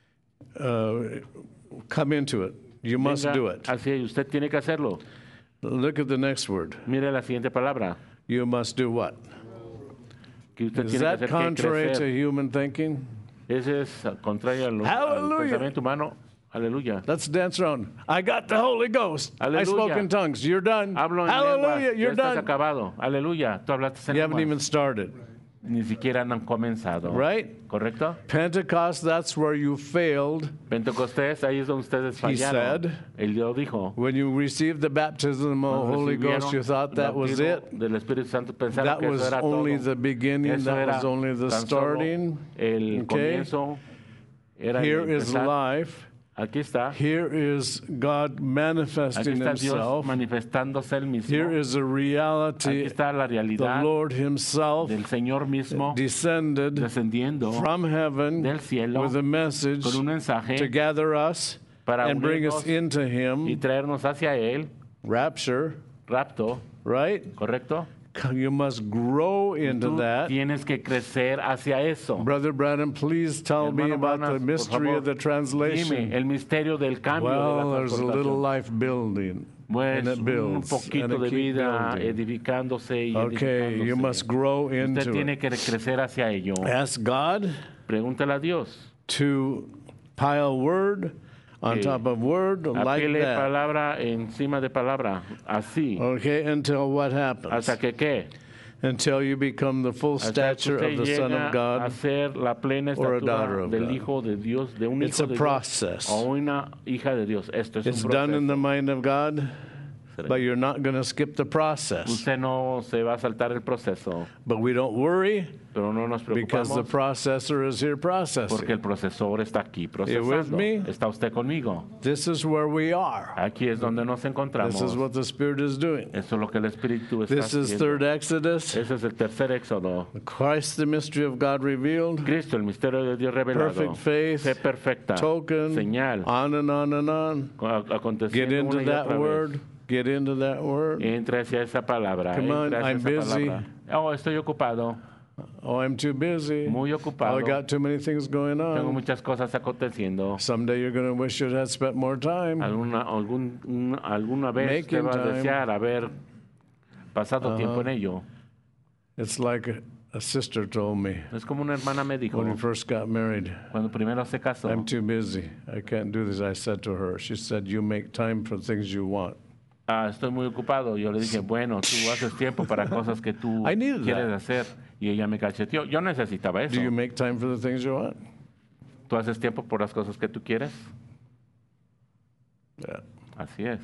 Uh, come into it. You must venga do it. Así, usted tiene que hacerlo. Look at the next word. Mire la siguiente palabra. You must do what? Que usted Is tiene que that hacer que contrary to crecer. human thinking? Ese es contrario al, al Hallelujah. pensamiento humano. Aleluya. Let's dance around. I got the Holy Ghost. I Hallelujah. spoke in tongues. You're done. Hablo en Hallelujah. lenguas. You're Ya estás done. acabado. Aleluya. Tú hablaste en You haven't lenguas. even started. Ni siquiera han comenzado. Right? ¿Correcto? Pentecost, that's where you failed Pentecostés, ahí es donde ustedes He fallaron. said, Él lo dijo. when you received the baptism of the Holy Recibieron Ghost. You thought that el was bautismo it. Del Espíritu Santo, pensaron That que eso was era only todo. the beginning. Eso That era was only the tan solo starting. el Okay? comienzo. Era el Here is empezar. life. Aquí está. Here is God Aquí manifesting está Dios Himself. manifestándose él mismo. Here is a Aquí reality. está la The realidad Lord Himself del Señor mismo descended descendiendo from heaven del cielo with a message con un mensaje to gather us para and bring us unirnos into y Him. traernos hacia Él. Rapture, Rapto, right? ¿correcto? You must grow into Tú that. tienes que crecer hacia eso. Brother Branham, please tell me Hermano about Branham, the por mystery favor, of the Dime, translation. el misterio del cambio de Well, la there's a little transportación. life building, Pues and it un builds, and poquito it de keeps vida building. edificándose y Okay, you edificándose. must grow Usted into tiene it. que crecer hacia ello. Ask God Pregúntale a Dios to pile word on que top of word, like apile that. palabra encima de palabra, así, Okay, until what happens? hasta que qué, Until you become the full hasta que stature usted of the Son llega of a God. ser la plena or a daughter estatura of del God. Hijo de Dios, de un It's hijo a de process. Dios o una hija de Dios. Esto es It's un done in the proceso. mind of God, but you're not going to skip the process. Usted no se va a saltar el proceso, But we don't worry pero no nos because the preocupamos processor is here porque processing. el procesor está aquí You with procesando. me? ¿Está usted conmigo? This is where we are. Aquí es donde nos encontramos. This is what the Spirit is doing. Eso es lo que el Espíritu está This is haciendo. third Exodus. Ese es el tercer éxodo. Christ, the mystery of God revealed. Cristo, el misterio de Dios revelado. Perfect faith, Fe perfecta. token, Señal. on and on and on. a- Get Aconteciendo into una y that otra word. vez. Get into that word. Entra hacia esa palabra. Come on, entra hacia I'm esa busy. palabra. Oh, estoy ocupado. Oh, I'm too busy. Muy Oh, ocupado. I got too many things going Tengo on. muchas cosas aconteciendo. Someday you're going to wish you had spent more time. Alguna, algún, un- alguna vez Making te va a time. desear haber pasado tiempo en ello. It's like a, a sister told me Es como una hermana me dijo, when we first got married. cuando primero se casó, I'm too busy. I can't do this. I said to her, she said, you make time for things you want. ah, estoy muy ocupado. Yo le dije, bueno, tú haces tiempo para cosas que tú I needed quieres that. hacer. Y ella me cacheteó. Yo necesitaba eso. Do you make time for the things you want? ¿Tú haces tiempo por las cosas que tú quieres? Yeah. Así es.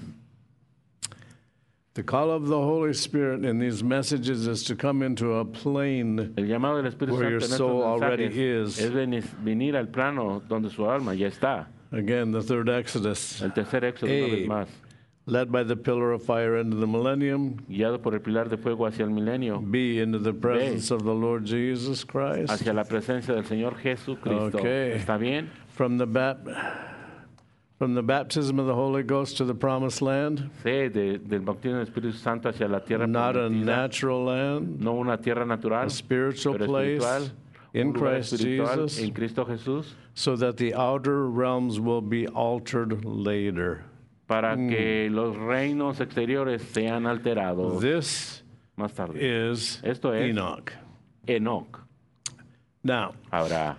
The call of the Holy Spirit in these messages is to come into a plane El llamado del Espíritu where Santo your en estos soul already mensajes is. es venir, venir al plano donde su alma ya está. Again, the third Exodus, El tercer éxodo una Hey. vez más. led by the pillar of fire into the millennium. Guiado por el pilar de fuego hacia el milenio. B, into the presence of the Lord Jesus Christ. Hacia la presencia del Señor Jesucristo. Okay. ¿Está bien? From the bap- from the baptism of the Holy Ghost to the promised land, Sí, de- del bautismo del Espíritu Santo hacia la tierra not a prometida. natural land, No una tierra natural, a spiritual pero place espiritual. in Un lugar Christ espiritual Jesus, en Cristo Jesús, so that the outer realms will be altered later. para que los reinos exteriores sean alterados This más tarde. is Esto es Enoch. Enoch. Now, Ahora,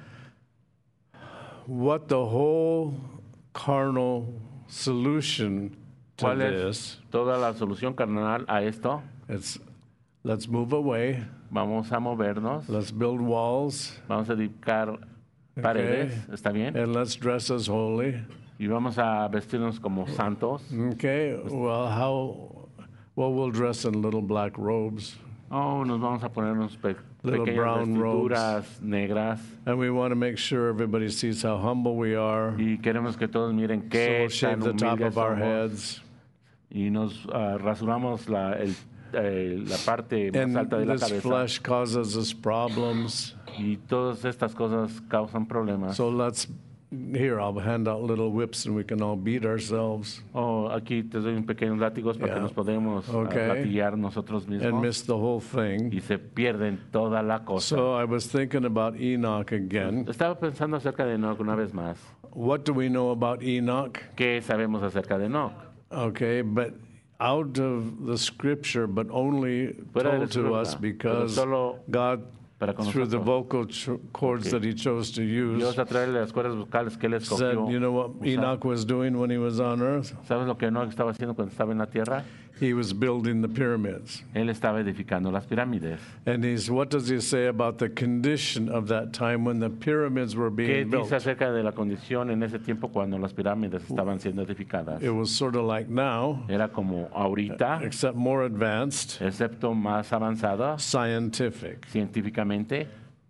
what the whole carnal solution to ¿cuál this, es toda la solución carnal a esto? it's let's move away, Vamos a movernos, let's build walls, vamos a edificar paredes, ¿está bien? and let's dress as holy. Y vamos a vestirnos como santos. Okay, well, how, well, we'll dress in little black robes, Oh, nos vamos a poner unos pe- Little pequeñas brown vestiduras negras. and we want to make sure everybody sees how humble we are. Y queremos que todos miren So qué we'll shave tan the top humildes of our somos. heads. Y nos ah, rasuramos la, el, eh, la parte más And alta de la this cabeza. flesh causes us problems. Y todas estas cosas causan problemas. So let's, here, I'll hand out little whips and we can all beat ourselves Oh, aquí te doy un pequeños látigos para Yeah. que nos podamos ah, Okay. latillar nosotros and mismos. miss the whole thing. Y se pierden toda la cosa. So I was thinking about Enoch again. Estaba pensando acerca de Enoch una vez más. What do we know about Enoch? ¿Qué sabemos acerca de Enoch? Okay, but out of the scripture, but only Fuera de la told to escritura, us pero because solo God, para con through the nosotros. vocal ch- chords Okay. that he chose to use, Dios a través de las cuerdas vocales que él said, escogió. you know what usar. Enoch was doing when he was on earth? ¿Sabes lo que Enoch estaba haciendo cuando estaba en la tierra? He was building the pyramids. Él estaba edificando las pirámides. And he's, what does he say about the condition of that time when the pyramids were ¿Qué being built? dice acerca de la condición en ese tiempo cuando las pirámides estaban siendo edificadas? It was sort of like now, Era como ahorita, except more advanced, excepto más avanzada scientific. científicamente.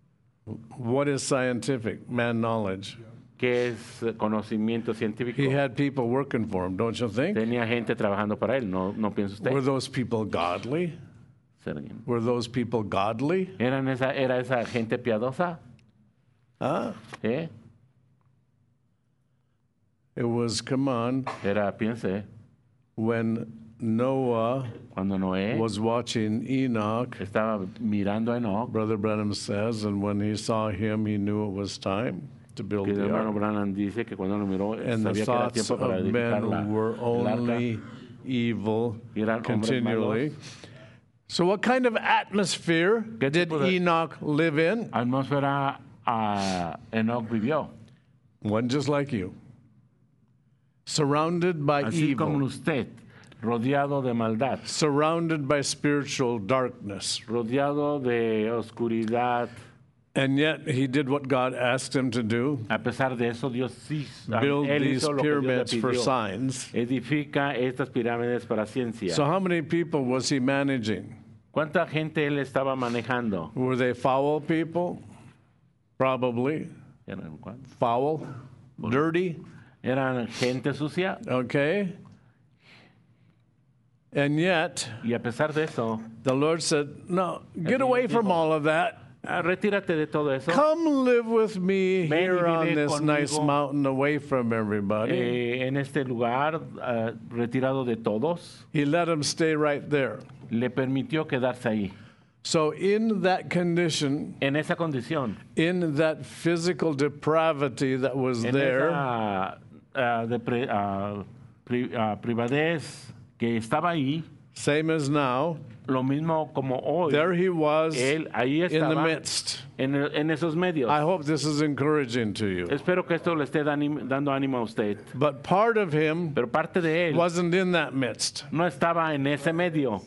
What is scientific? Man knowledge. ¿Qué es eh, conocimiento científico? He had people working for him, don't you think? Tenía gente trabajando para él, ¿no, no piensa usted? Were those people godly? Sergin. Were those people godly? ¿Eran esa, ¿Era esa gente piadosa? Huh? ¿Eh? It was, come on, Era, piense, when Noah cuando Noé was watching Enoch, estaba mirando a Enoch, Brother Branham says, and when he saw him, he knew it was time to build que el the hermano ark. Branham dice que cuando lo miró And the sabía que era thoughts tiempo para of edificar la, men were el arca. only evil Y eran hombres continually. malos. So, what kind of atmosphere ¿Qué did tipo de- Enoch live in? Atmósfera a Enoch vivió. One just like you. surrounded by así como evil, usted, rodeado de maldad, surrounded by spiritual darkness. rodeado de oscuridad. And yet he did what God asked him to do, A pesar de eso, Dios sí, build él these hizo lo que Dios le pyramids for pidió. signs. Edifica estas pirámides para ciencia. So how many people was he managing? ¿Cuánta gente él estaba manejando? Were they foul people? Probably. ¿Eran, cuán- Foul? Dirty? ¿Eran gente sucia? Okay. And yet, Y a pesar de eso, the Lord said, no, get away from all of that. ah, retírate de todo eso. Come live with me Ven y here on vive this nice conmigo. mountain away from everybody. Eh, en este lugar, ah, retirado de todos, He let him stay right there. le permitió quedarse ahí. So in that condition, En esa condición, in that physical depravity that was en there, esa ah, de pre- ah, pri- ah, privadez que estaba ahí, same as now, lo mismo como hoy, there he was él ahí in the estaba midst. en, en esos medios. I hope this is encouraging to you. Espero que esto le esté danim- dando ánimo a usted. But part of him Pero parte de él wasn't in that midst. no estaba en ese medio.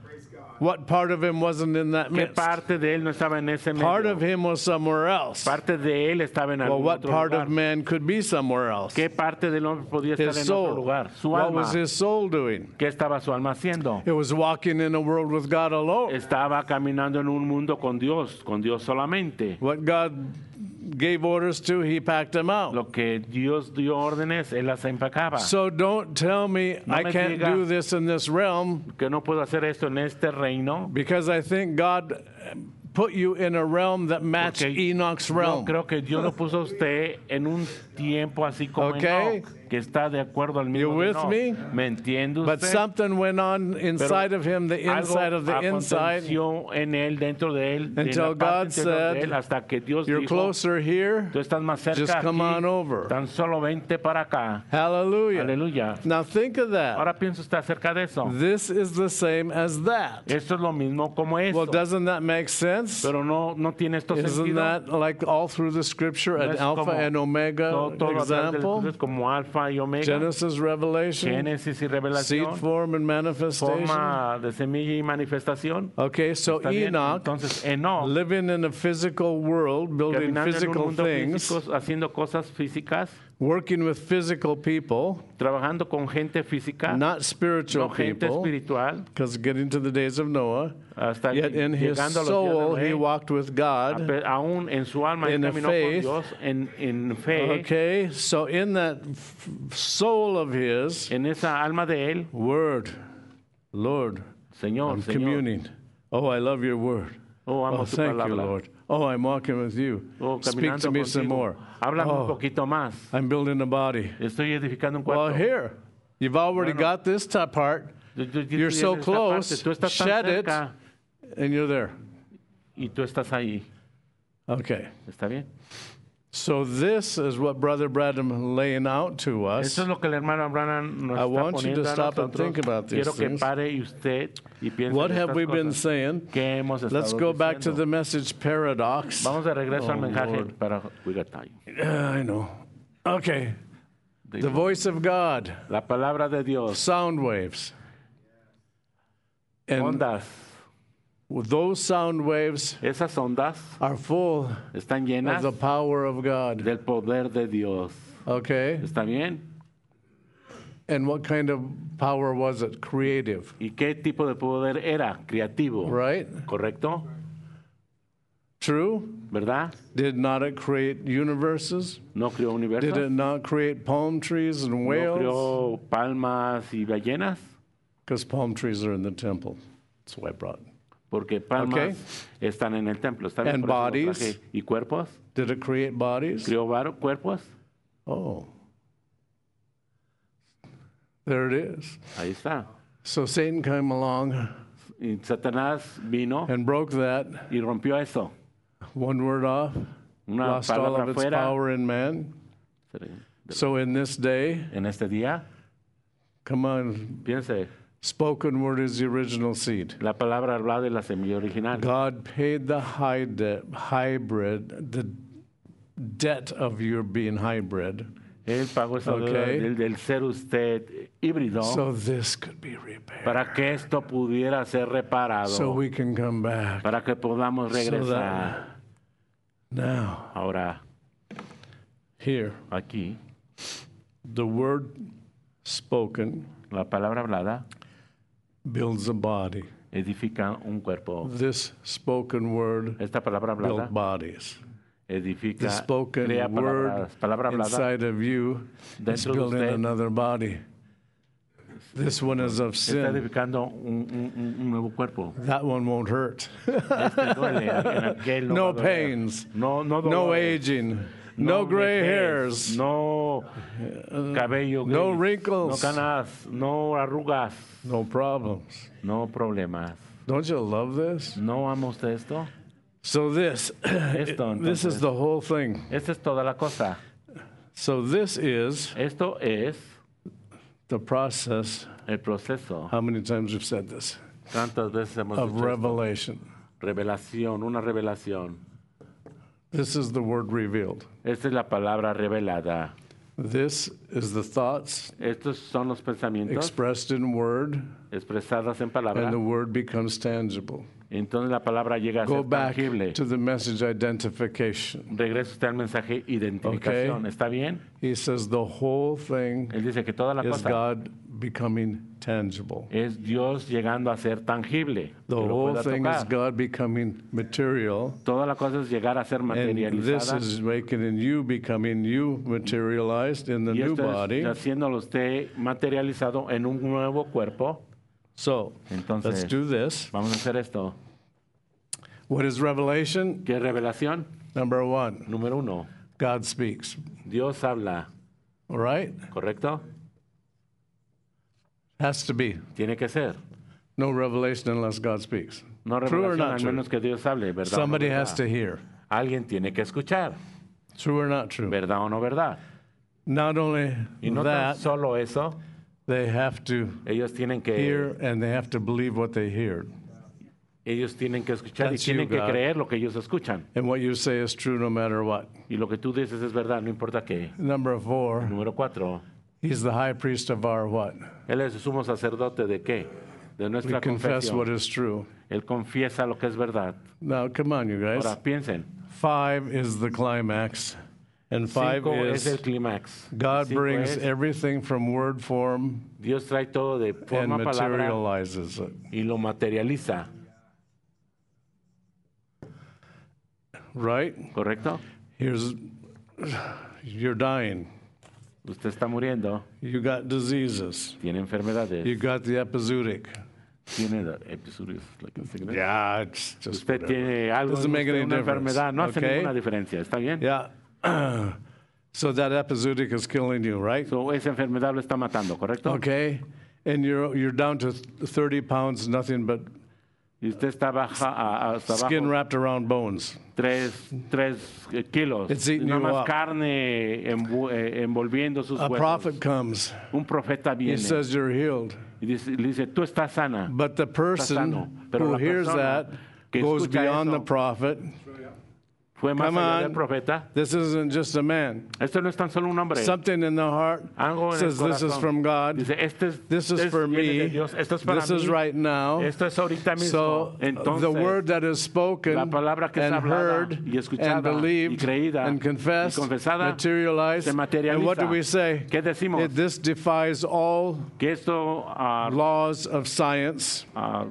What part of him wasn't in that ¿Qué midst? parte de él no estaba en ese Part medio? of him was somewhere else. Parte de él estaba en Well, algún what otro part lugar. of man could be somewhere else? ¿Qué parte del hombre podía estar His en otro soul. lugar? Su What alma. was his soul doing? ¿Qué estaba su alma haciendo? It was walking in a world with God alone. Estaba caminando en un mundo con Dios, con Dios solamente. What God gave orders to, he packed them out. Lo que Dios dio órdenes, él las empacaba. So don't tell me No I me can't diga- do this in this realm, Que no puedo hacer esto en este reino. because I think God put you in a realm that matched Porque Enoch's Yo realm. creo que Dios lo puso a usted en un tiempo así como Okay. Enoch, que está de acuerdo al mismo You de with Enoch. me? ¿Me entiende But usted? something went on inside of him, the Algo inside of the inside. aconteció en él, dentro de él, de Until la parte God interior de said, él, hasta que Dios You're dijo, closer here. tú estás más cerca Just come aquí, on over. tan solo vente para acá. Hallelujah. Aleluya. Now think of that. Ahora piensa usted acerca de eso. This is the same as that. Esto es lo mismo como eso. Well, doesn't that make sense? Pero no, no tiene esto Isn't sentido. that like all through the scripture, No an es alpha como and omega todo, todo a través del example? Escrito es como alfa y omega, Genesis, Revelation, Génesis y seed revelación, form and manifestation. forma de semilla y manifestación. Okay, so ¿Está bien? Enoch, Entonces, Enoch, living in a physical world, building caminando en un physical mundo things, físico, haciendo cosas físicas, working with physical people, trabajando con gente física, not spiritual no gente people, espiritual, because getting to the days of Noah, hasta yet in his llegando a los días soul de he Noé, walked with God. ape- aún en su alma él in a caminó con faith. Dios en, en fe, Okay, so in that f- soul of his, en esa alma de él, word, Lord, Señor, I'm Señor, communing. Oh, I love your word. oh, amo Oh, tu thank you, palabra, Lord. Oh, I'm walking with you. oh, Speak caminando to me some contigo. more. Háblame un Oh, poquito más, I'm building a body. estoy edificando un Well, cuarto. here, you've already Bueno. got this top part, Tú- tú- tú You're tienes so esta close, parte, tú estás tan shed it. cerca and you're there. y tú estás ahí. Okay. ¿Está bien? So this is what Brother Branham laying out to us. Eso es lo que el hermano Branham nos I está want you to poniendo a stop and nosotros. think about these Quiero que things. pare y usted y piense What en have estas we been cosas saying? que hemos estado Let's go back to diciendo. the message paradox. Vamos de regreso Oh, al mensaje Lord. para we got time. Yeah, I know. Okay. The Digo, voice of God, La palabra de Dios, sound waves. And ondas, those sound waves esas ondas are full están of llenas the power of God. del poder de Dios. Okay? ¿Está bien? And what kind of power was it? Creative, ¿Y qué tipo de poder era? Creativo. right? ¿Correcto? True? ¿Verdad? Did not it create universes? No creó Did universos. it not create palm trees and No whales? creó palmas y ballenas. Because palm trees are in the temple. That's why I brought it. Porque palmas Okay. están en el templo. ¿Está bien? And Por eso lo bodies. traje. ¿Y cuerpos? Did it create bodies? ¿Creó var- cuerpos? Oh. There it is. Ahí está. So Satan came along Y Satanás vino and broke that. y rompió eso. One word off. Una Lost all palabra of its fuera. power in man. So in this day, En este día, come on, piense, spoken word is the original seed. la palabra hablada de la semilla original. God paid the high de- hybrid, the debt of your being hybrid. Él pagó esa deuda Okay. del, del ser usted híbrido so this could be repaired. para que esto pudiera ser reparado, So we can come back. para que podamos So regresar. that now, Ahora, here, aquí, the word spoken la palabra hablada builds a body. edifica un cuerpo. This spoken word Esta palabra hablada built bodies. edifica, The spoken crea word palabras. Palabra hablada inside of you is dentro de building usted another body. This one is of está sin. edificando un, un- un nuevo cuerpo. That one won't hurt. Este duele, en aquel no, No va a doler. pains, no, no, no dolores, aging, no gray vejez, hairs, no cabello no gris, wrinkles. no canas, no arrugas, no problems. no problemas. Don't you love this? ¿No ama usted esto? So this, Esto, this is entonces. the whole thing. Esta es toda la cosa. So this is Esto es the process. el proceso. How many times we've said this? ¿Cuántas veces hemos Of dicho esto? revelation. Revelación, una revelación. This is the word revealed. Esta es la palabra revelada. This is the thoughts Estos son los pensamientos expressed in word, expresados en palabra. and the word becomes tangible. Entonces la palabra llega a Go ser back tangible. to the message identification. Regresa usted al mensaje identificación. Okay. ¿Está bien? He says the whole thing Él dice que toda la is cosa God becoming tangible. es Dios llegando a ser tangible. The que lo whole pueda thing is tocar. God becoming material. Toda la cosa es llegar a ser And this materializada. is making in you becoming you materialized in the Y new esto body. es haciéndolo usted materializado en un nuevo cuerpo. So Entonces, let's do this. vamos a hacer esto. What is revelation? ¿Qué es revelación? Number one, Número uno, God speaks. Dios habla, All right? ¿correcto? Has to be. Tiene que ser. No revelation unless God speaks. No True or revelación not al true? menos que Dios hable, ¿verdad? o no Somebody verdad? has to hear. Alguien tiene que escuchar, True or not true? ¿verdad o no verdad? Not only Y no that, tan solo eso, they have to ellos tienen que hear and they have to believe what they hear. ellos tienen que escuchar y That's tienen you, que God. creer lo que ellos escuchan. And what you say is true no matter what. Y lo que tú dices es verdad, no importa qué. Number four, Número cuatro, he's the high priest of our what? él es el sumo sacerdote de qué? De We nuestra confess what confesión. is true. Él confiesa lo que es verdad. Now, come on, you guys. Ahora piensen, Five is the climax, and five cinco es el is clímax. God Cinco brings es, everything from word form Dios trae todo de and forma a palabra materializes it. y lo materializa, Right? ¿correcto? Here's, you're dying. Usted está muriendo, You got diseases. tiene enfermedades, You got the epizootic. tiene episodios, like a sickness. Yeah, it's just Usted whatever. tiene algo, Doesn't make usted any una difference, enfermedad, no hace okay? ninguna diferencia, ¿está bien? Yeah. So that epizootic is killing you, right? So, esa enfermedad lo está matando, ¿correcto? Okay. And you're you're down to thirty pounds, nothing but Y usted está baja, a- hasta skin abajo wrapped around bones. tres, tres eh, kilos, It's eating nada you más up. carne envu- eh, envolviendo sus A huesos. prophet comes. Un profeta He viene says you're healed. y dice, le dice, tú estás sana. But the sano. person Pero who la hears persona that que goes escucha beyond eso the prophet. Fue más Come allá on. del profeta. This isn't just a man. Esto no es tan solo un hombre. Something in the heart Algo en el says this is corazón. from God. Dice, este es, This is es- for viene de me. Dios. Esto es para This mí. is right now. Esto es ahorita mismo. So Entonces, the word that is spoken la palabra que es and hablada heard y escuchada and believed y creída and confessed y confesada materialized. se materializa. And what do we say? ¿Qué decimos? It, this defies all que esto ah, laws of science. ah,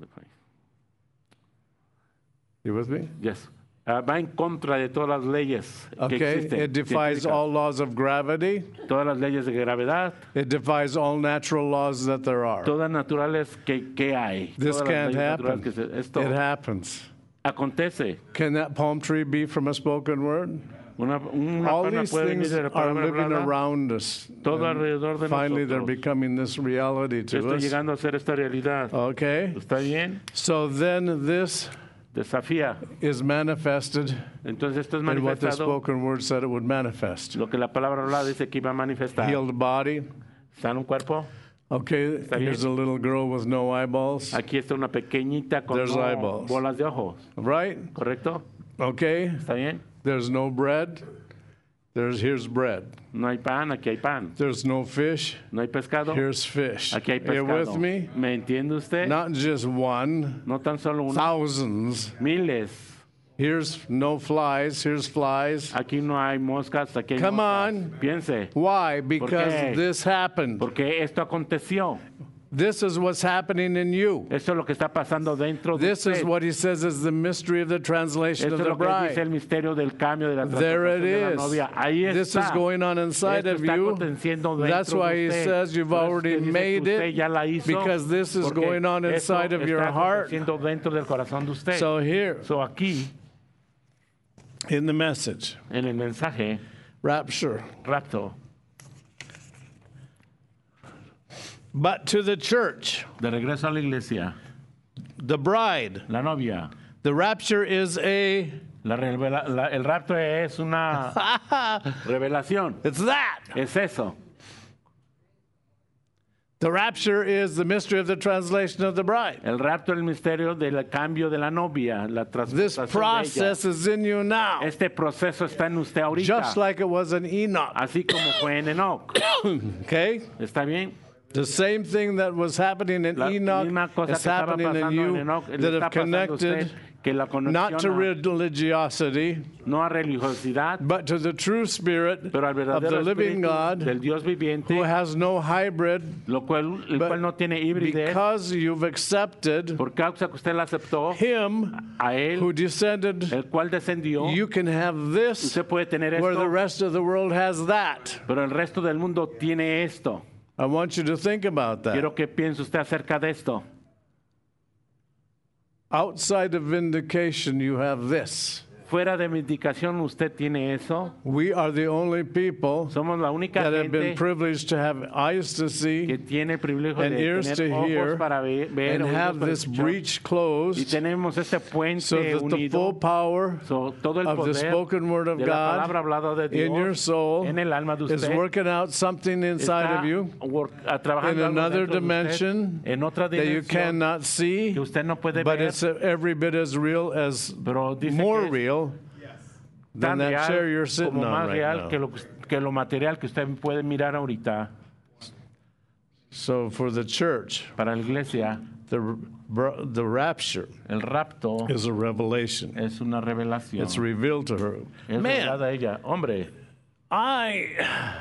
You with me? yes, ah, va en contra de todas las leyes que Okay. existen. It defies científicas. all laws of gravity. Todas las leyes de gravedad, It defies all natural laws that there are. todas naturales que, que hay. This todas las can't leyes happen. naturales que se- esto It happens. acontece. Can that palm tree be from a spoken word? Una, una All palma these puede venir things de la are palabra living hablada. around us. Todo And alrededor de finally, they're nosotros. becoming this reality Esto to us. llegando a ser esta realidad. Okay? ¿Está bien? So then this Desafía. is manifested Entonces esto es in what the manifestado. spoken word said it would manifest. Lo que la palabra hablada dice que iba a manifestar. Healed body. ¿Está en un cuerpo? Okay, bien. here's a little girl with no eyeballs. Aquí está una pequeñita con There's no eyeballs. bolas de ojos. Right? ¿Correcto? Okay, ¿Está bien? there's no bread. There's here's bread. No hay pan, aquí hay pan. There's no fish. No hay pescado, Here's fish. aquí hay Are you with pescado. me? ¿Me entiende usted? Not just one, No tan solo uno, thousands. miles. Here's no flies. Here's flies. Aquí no hay moscas, aquí hay Come moscas. on. Piense, Why? Because qué? this happened. porque esto aconteció. This is what's happening in you. Esto es lo que está pasando dentro de This is usted. what he says is the mystery of the translation Esto of es the lo que dice el bride. misterio del cambio de la There it transformación de la is. novia. Ahí This está. is going on inside Esto of está you. aconteciendo dentro That's why de he usted. says you've Por eso already que dice que made usted it, ya la hizo, because this is porque going on esto inside of your está heart. aconteciendo dentro del corazón de usted. So here, So, aquí, in the message, en el mensaje, rapture. rapto, But to the church, de regreso a la iglesia, the bride, la novia, the rapture is a, la revela- la- el rapto es una revelación. it's that. Es eso. The rapture is the mystery of the translation of the bride. El rapto es el misterio del cambio de la novia, la This transportación de ella. process is in you now, Este proceso está en usted ahorita, just like it was in Enoch. así como fue en Enoch. Okay? ¿Está bien? The same thing that was happening in La Enoch misma cosa is que estaba happening in pasando en you Enoch le that está have pasando a usted, connected que la not to conexión religiosity, no a religiosidad, but to the true spirit pero al of the verdadero living espíritu God del Dios viviente, who has no hybrid, lo cual, el but cual no tiene híbrides, because you've accepted por causa que usted la aceptó, him a él, who descended, el cual descendió, you can have this usted puede tener where the esto, rest of the world has that. pero el resto del mundo tiene esto. I want you to think about that. Quiero que piense usted acerca de esto. Outside of vindication, you have this. Fuera de mi indicación, usted tiene eso. We are the only people Somos la única that have been gente privileged to have eyes to que see tiene el privilegio and de ears tener to ojos hear para ver, ver and oídos have para this escuchar. breach Y closed tenemos este puente so that the unido, full power so, todo el of the poder spoken word of de la God palabra hablada de Dios in your soul en el alma de is usted working out something inside está of you work- a- trabajando in algo another dentro de dimension usted, en otra that you dimensión cannot see, que usted no puede but ver, it's every bit as real as pero dice more que es real than tan that real chair you're sitting como on más right real now. que lo, que lo material que usted puede mirar ahorita. So for the church, Para la iglesia, the, the rapture el rapto is a revelation. es una revelación. It's revealed to her. Es Man, revelada a ella. Hombre, I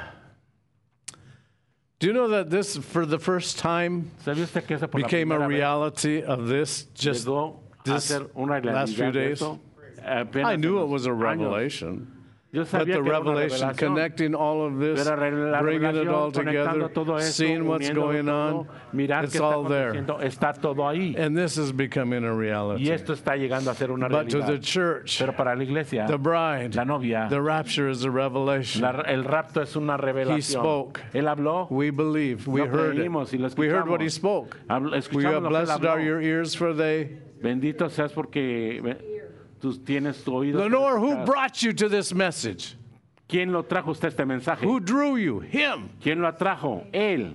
do you know that this, for the first time, ¿sabía usted que eso por la became a primera vez reality of this just llegó a this ser una last few realidad de days? eso? Apenas I knew en it was a los años. revelation, Yo but sabía the que era una revelation, revelación, connecting all of this, pero la bringing it revelación, all together, conectando todo eso, seeing what's uniéndolo going todo, on, mirar it's qué está all there. aconteciendo, está todo ahí. And this is becoming a Y reality. esto está llegando a ser una But to realidad. the church, Pero para la iglesia, the bride, la novia, the rapture is a revelation. la- el rapto es una revelación. spoke. Él habló, We believe. We Lo heard it. creímos y lo We heard escuchamos. what he spoke. Habl- We escuchamos are lo que él blessed are habló. your ears, for they. Bendito seas porque ve- tú tienes tu oído. para Lenore, who escuchar. brought you to this message? ¿Quién lo trajo usted este mensaje? Who drew you? Him. ¿Quién lo atrajo? Él.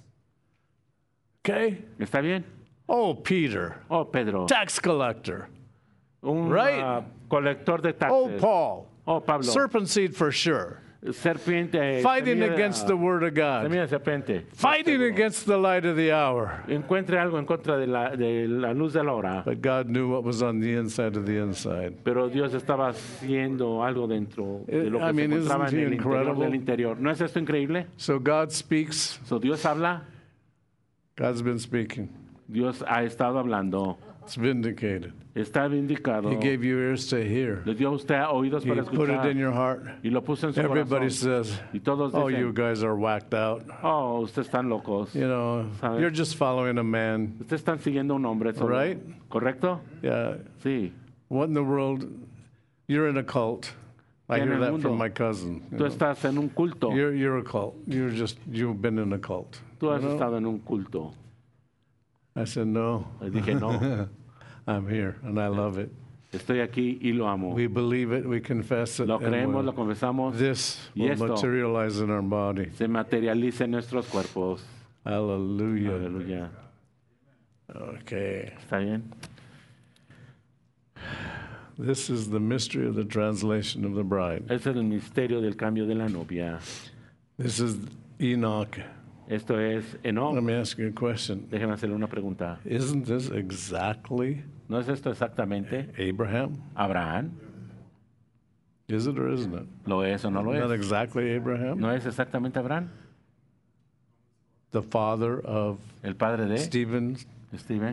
Okay? ¿Está bien? Oh, Peter, Oh, Pedro. tax collector. Un Right. ah, colector de Oh, taxes. Paul, Oh, Pablo. serpent seed for sure. Serpiente. Fighting semilla de- against the word of God. Semilla de serpiente. Fighting Seguro. against the light of the hour. Encuentre algo en contra de la, de la luz de la hora. But God knew what was on the inside of the inside. Pero Dios estaba haciendo algo dentro de lo que I se mean, encontraba isn't en he el interior incredible? del interior. ¿No es esto increíble? So God speaks. So, Dios habla, God's been speaking. Dios ha estado hablando, It's vindicated. está vindicado. He gave you ears to hear. Le dio a usted oídos He para put it in escuchar your heart. y lo puso en su Everybody corazón. says, Y todos oh, you dicen, guys are whacked out. oh, ustedes están locos. You know, ¿Sabe? you're just following a man. Ustedes están siguiendo a un hombre solo. Right. ¿Correcto? Yeah. Sí. What in the world? You're in a cult. I En hear el that mundo. from my cousin. you Tú know. estás en un culto. You're, you're a cult. You're just, you've been in a cult. Tú has you know? estado en un culto. I said, no. Le dije, no, I'm here and I love it. estoy aquí y lo amo. We believe it, we confess it. Lo and creemos, we'll- lo confesamos. this Y will esto materialize in our body. se materializa en nuestros cuerpos. Hallelujah. Aleluya. Okay. ¿Está bien? This is the mystery of the translation of the bride. Ese es el misterio del cambio de la novia. This is Enoch. Esto es Enoch. Let me ask you a question. Déjenme hacerle una pregunta. Isn't this exactly ¿No es esto exactamente Abraham? Abraham? Is it or isn't it? ¿Lo es o no lo Not es? exactly Abraham? ¿No es exactamente Abraham? The father of El padre de Stephen, Steven,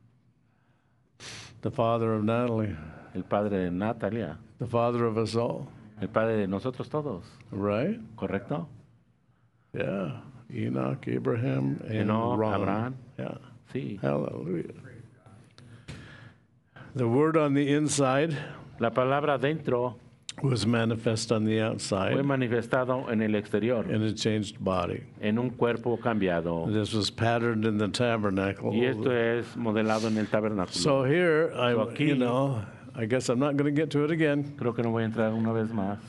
the father of Natalie, el padre de Natalia, the father of us all, el padre de nosotros todos, right? ¿correcto? Yeah. Enoch, Abraham, and Enoch, Ron. Abraham. Yeah. Sí. Hallelujah. The word on the inside La palabra dentro was manifest on the fue outside manifestado en el exterior, in a changed body. en un cuerpo cambiado. This was patterned in the tabernacle. Y esto es modelado en el tabernáculo. So here, I, So aquí- you know, I guess I'm not going to get to it again. Creo que no voy a entrar una vez más.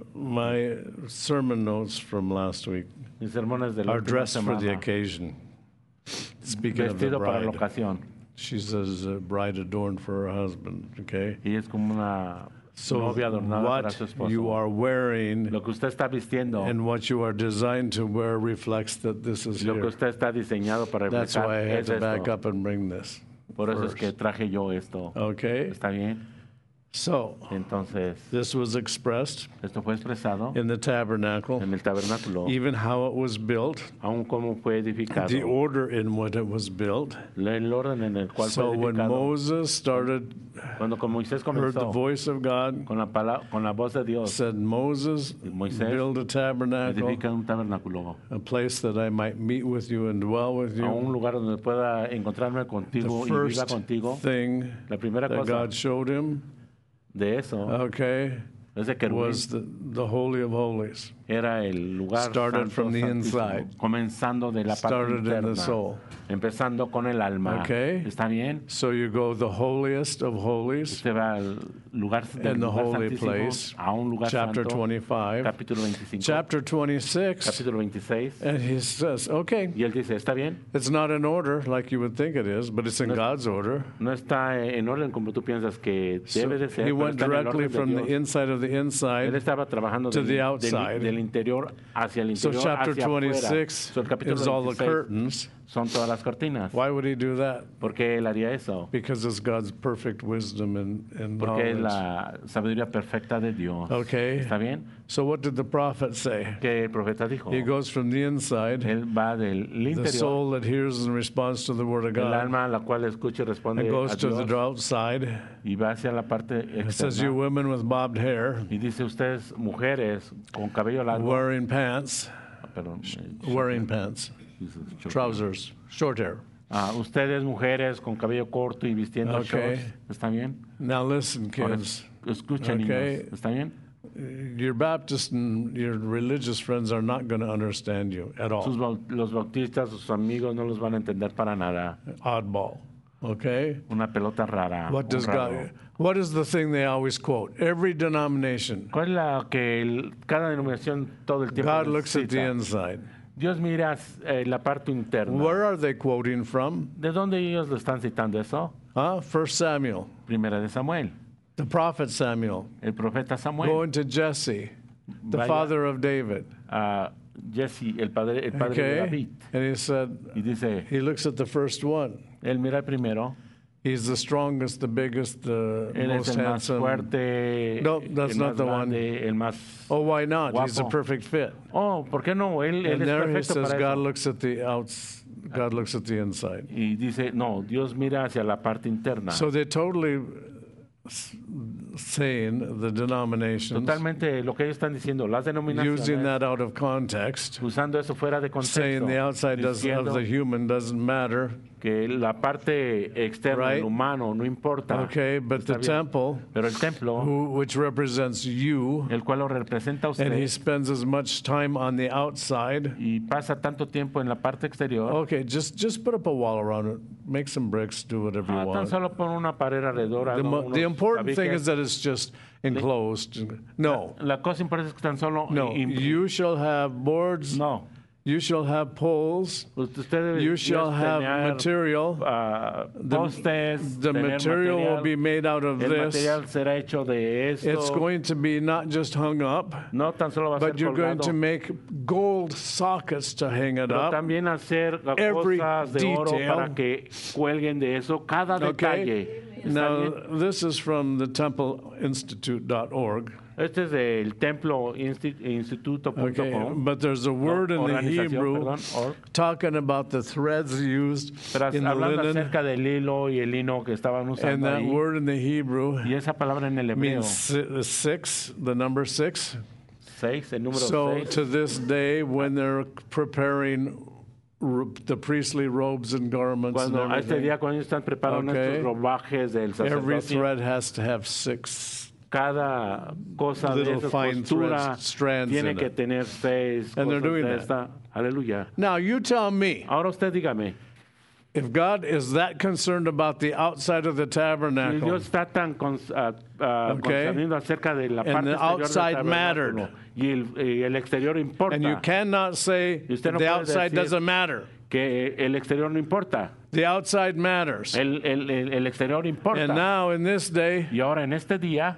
My sermon notes from last week Mis sermones de la are última dressed for the semana. occasion. Speaking of the Vestido para la bride, ocasión. she says, a bride adorned for her husband, okay? Y es como una So novia adornada para su what esposo. you are wearing Lo que usted está vistiendo, and what you are designed to wear reflects that this is lo que here. usted está diseñado para That's reflejar why I had es to back esto. up and bring this. Por eso es first. que traje yo esto. Okay? ¿Está bien? So Entonces, this was expressed esto fue expresado in the tabernacle, en el tabernáculo, even how it was built, aún como fue edificado, the order in what it was built. el orden en el cual So fue when edificado. Moses started, Cuando con Moisés heard the comenzó voice of God, con la, pala- con la voz de Dios, said, Moses, Moisés build a tabernacle, edifica un tabernáculo, a place that I might meet with you and dwell with a un you. lugar donde pueda encontrarme The contigo y viva first contigo. thing La primera that cosa God showed him, de eso, okay, ese querubín, was the, the Holy of Holies. era el lugar Started santo, from the santísimo, inside. comenzando de la parte Started in the interna, soul. empezando con el alma. Okay. ¿Está bien? So you go the holiest of holies Usted va al lugar del in the lugar holy santísimo, place, a un lugar chapter santo, twenty-five, capítulo veinticinco, chapter twenty-six, capítulo veintiséis, and he says, okay, y él dice, ¿está bien? it's not in order like you would think it is, but it's in God's order. No está en orden como tú piensas que So debe de ser, he pero went está en el directly orden de from the Dios. inside of the Él inside. estaba trabajando to del, the del- outside. del interior hacia el So interior, chapter hacia afuera. twenty-six So, el capítulo is all the veintiséis curtains. son todas las cortinas. Why would he do that? ¿Por qué él haría eso? Because it's God's perfect wisdom and, and Porque es knowledge. la sabiduría perfecta de Dios. Okay. ¿Está bien? So what did the prophet say? Que el profeta dijo, He goes from the inside, él va del the interior, soul that hears and responds to the word of el God, alma a la cual escucha y responde and a goes to Dios, the outside. y va hacia la parte It says, you externa. women with bobbed hair, Y dice, ustedes, mujeres con cabello largo, wearing pants, perdón, eh, wearing pants, dice, short- trousers, short hair. Ah, ustedes, mujeres con cabello corto y vistiendo Okay. shorts, ¿está bien? Now listen, Ahora, kids. escuchen, Okay. niños, ¿está bien? Your Baptist and your religious friends are not going to understand you at Sus all. bau- los bautistas, sus amigos no los van a entender para nada. Oddball. Okay? Una pelota rara. What un does raro. God, what is the thing they always quote? Every denomination, ¿Cuál es la que el- cada denominación todo el tiempo God looks at the necesita? inside. Dios mira eh, la parte interna. Where are they quoting from? ¿De dónde ellos lo están citando eso? Huh? First Samuel, Primera de Samuel, the prophet Samuel, el profeta Samuel, going to Jesse, the Vaya. father of David. a Jesse, el padre, el padre de Okay? David, And he said, y dice, he looks at the first one. él mira el primero, He's the strongest, the biggest, the él es most el más handsome. fuerte, No, that's el not más the one. grande, el más... Oh, why not? He's a Guapo. perfect fit. Oh, ¿por qué no? Él, él And es there he perfecto says para God eso. looks at the outs, God looks at the inside. Y dice, no, Dios mira hacia la parte interna. So they're totally s- saying, the denominations, Totalmente lo que ellos están diciendo, las denominaciones, using that out of context, usando eso fuera de contexto, saying the outside does, of diciendo the human doesn't matter. que la parte externa Right. del humano no importa. Okay, but the Está bien. temple, Pero el templo, who, which represents you, el cual lo representa a and he usted, spends as much time on the outside. y pasa tanto tiempo en la parte exterior, Okay, just just put up a wall around it. Make some bricks. Do whatever you ah, tan want. solo pon una pared alrededor. The, haga mo- unos the important thing tabiques. is that it's just enclosed. No, La cosa importante es que tan solo... no. im- You shall have boards. no, You shall have poles. Ustedes You shall have tener, material. uh, The, postes, the tener material will material. be made out of El this. material será hecho de esto. It's going to be not just hung up, No tan solo va a ser but you're going colgado, to make gold sockets to hang it pero up. también hacer Every cosas de oro detail. para que cuelguen de eso cada Okay? detalle. ¿Está Now, bien? this is from the temple institute dot org. Este es del templo insti- instituto punto Okay, com. but there's a word in the Organización, Hebrew perdón, org. talking about the threads used Pero in the hablando linen, acerca del hilo y el lino que estaban and usando that ahí. word in the Hebrew Y esa palabra en el hebreo, means si- six, the number six. seis, el número So seis. to this day, when they're preparing r- the priestly robes and garments and Cuando a este everything, día, cuando ellos están preparando Okay. estos ropajes del every sacerdote, thread has to have six. cada cosa de little esa fine costura threads, strands tiene in que it. tener seis And they're cosas doing de that. esta. Aleluya. Now you tell me, Ahora usted dígame, if God is that concerned about the outside of the si tabernacle, Dios está tan con, ah, ah, Okay. concernido acerca de la And parte the exterior outside del tabernáculo mattered. y el, y el exterior importa, and you cannot say Y usted no the puede outside decir- doesn't matter. que el exterior no importa, The outside matters. el, el, el, el exterior importa. And now in this day, Y ahora en este día,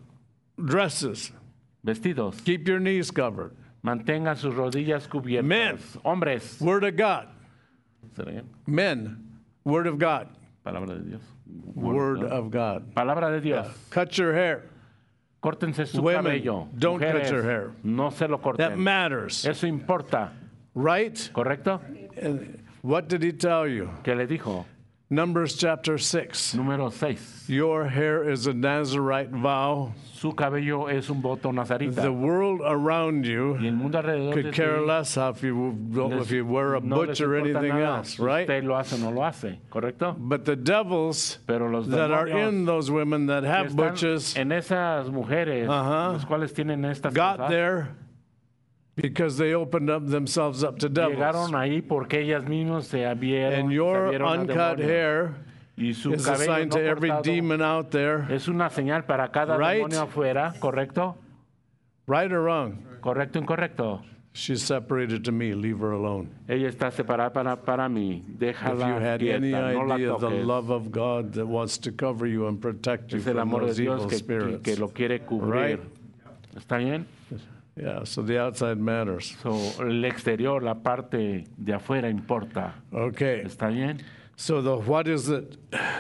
dresses, vestidos, keep your knees covered. mantengan sus rodillas cubiertas. Men. Hombres, Word of God. ¿será bien? Men, word of God. Palabra de Dios. Word ¿no? of God. Palabra de Dios. Cut your hair. Córtense su Women, cabello. don't cut Mujeres, your hair. no se lo That corten. matters, Eso importa, right? ¿correcto? And what did he tell you? ¿Qué le dijo? Numbers chapter six. Número seis. Your hair is a Nazarite vow. Su cabello es un voto nazarita. The world around Y you el mundo alrededor de could care ti less how if you les- if you wear a no les butch or importa anything nada else, si right? Usted lo hace o no lo hace, ¿correcto? But the devils Pero los that are demonios in those women that que have están butches en esas mujeres, Ajá. los cuales tienen estas got cosas, there because they opened up themselves up to devils. llegaron ahí porque ellas mismas se abrieron, And se your abrieron a uncut demonios. hair Y su is a cabello sign no to every cortado demon out there, es una señal para cada Right? demonio afuera, ¿correcto? right or wrong. ¿Correcto o incorrecto? She's separated to me. Leave her alone. Ella está separada para, para mí. If Déjala you had any quieta, no la idea of the toques. love of God that wants to cover you and protect you Es el from amor de those Dios evil que, que, spirits. que lo quiere cubrir. Right? ¿Está bien? Yeah, so the outside matters. So, el exterior, la parte de afuera importa. Okay. ¿Está bien? So the what is it?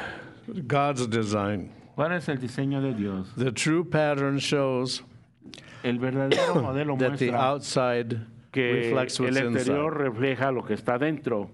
God's design. ¿Cuál es el diseño de Dios? The true pattern shows El verdadero modelo that the muestra outside que reflects el what's exterior inside. refleja lo que está dentro.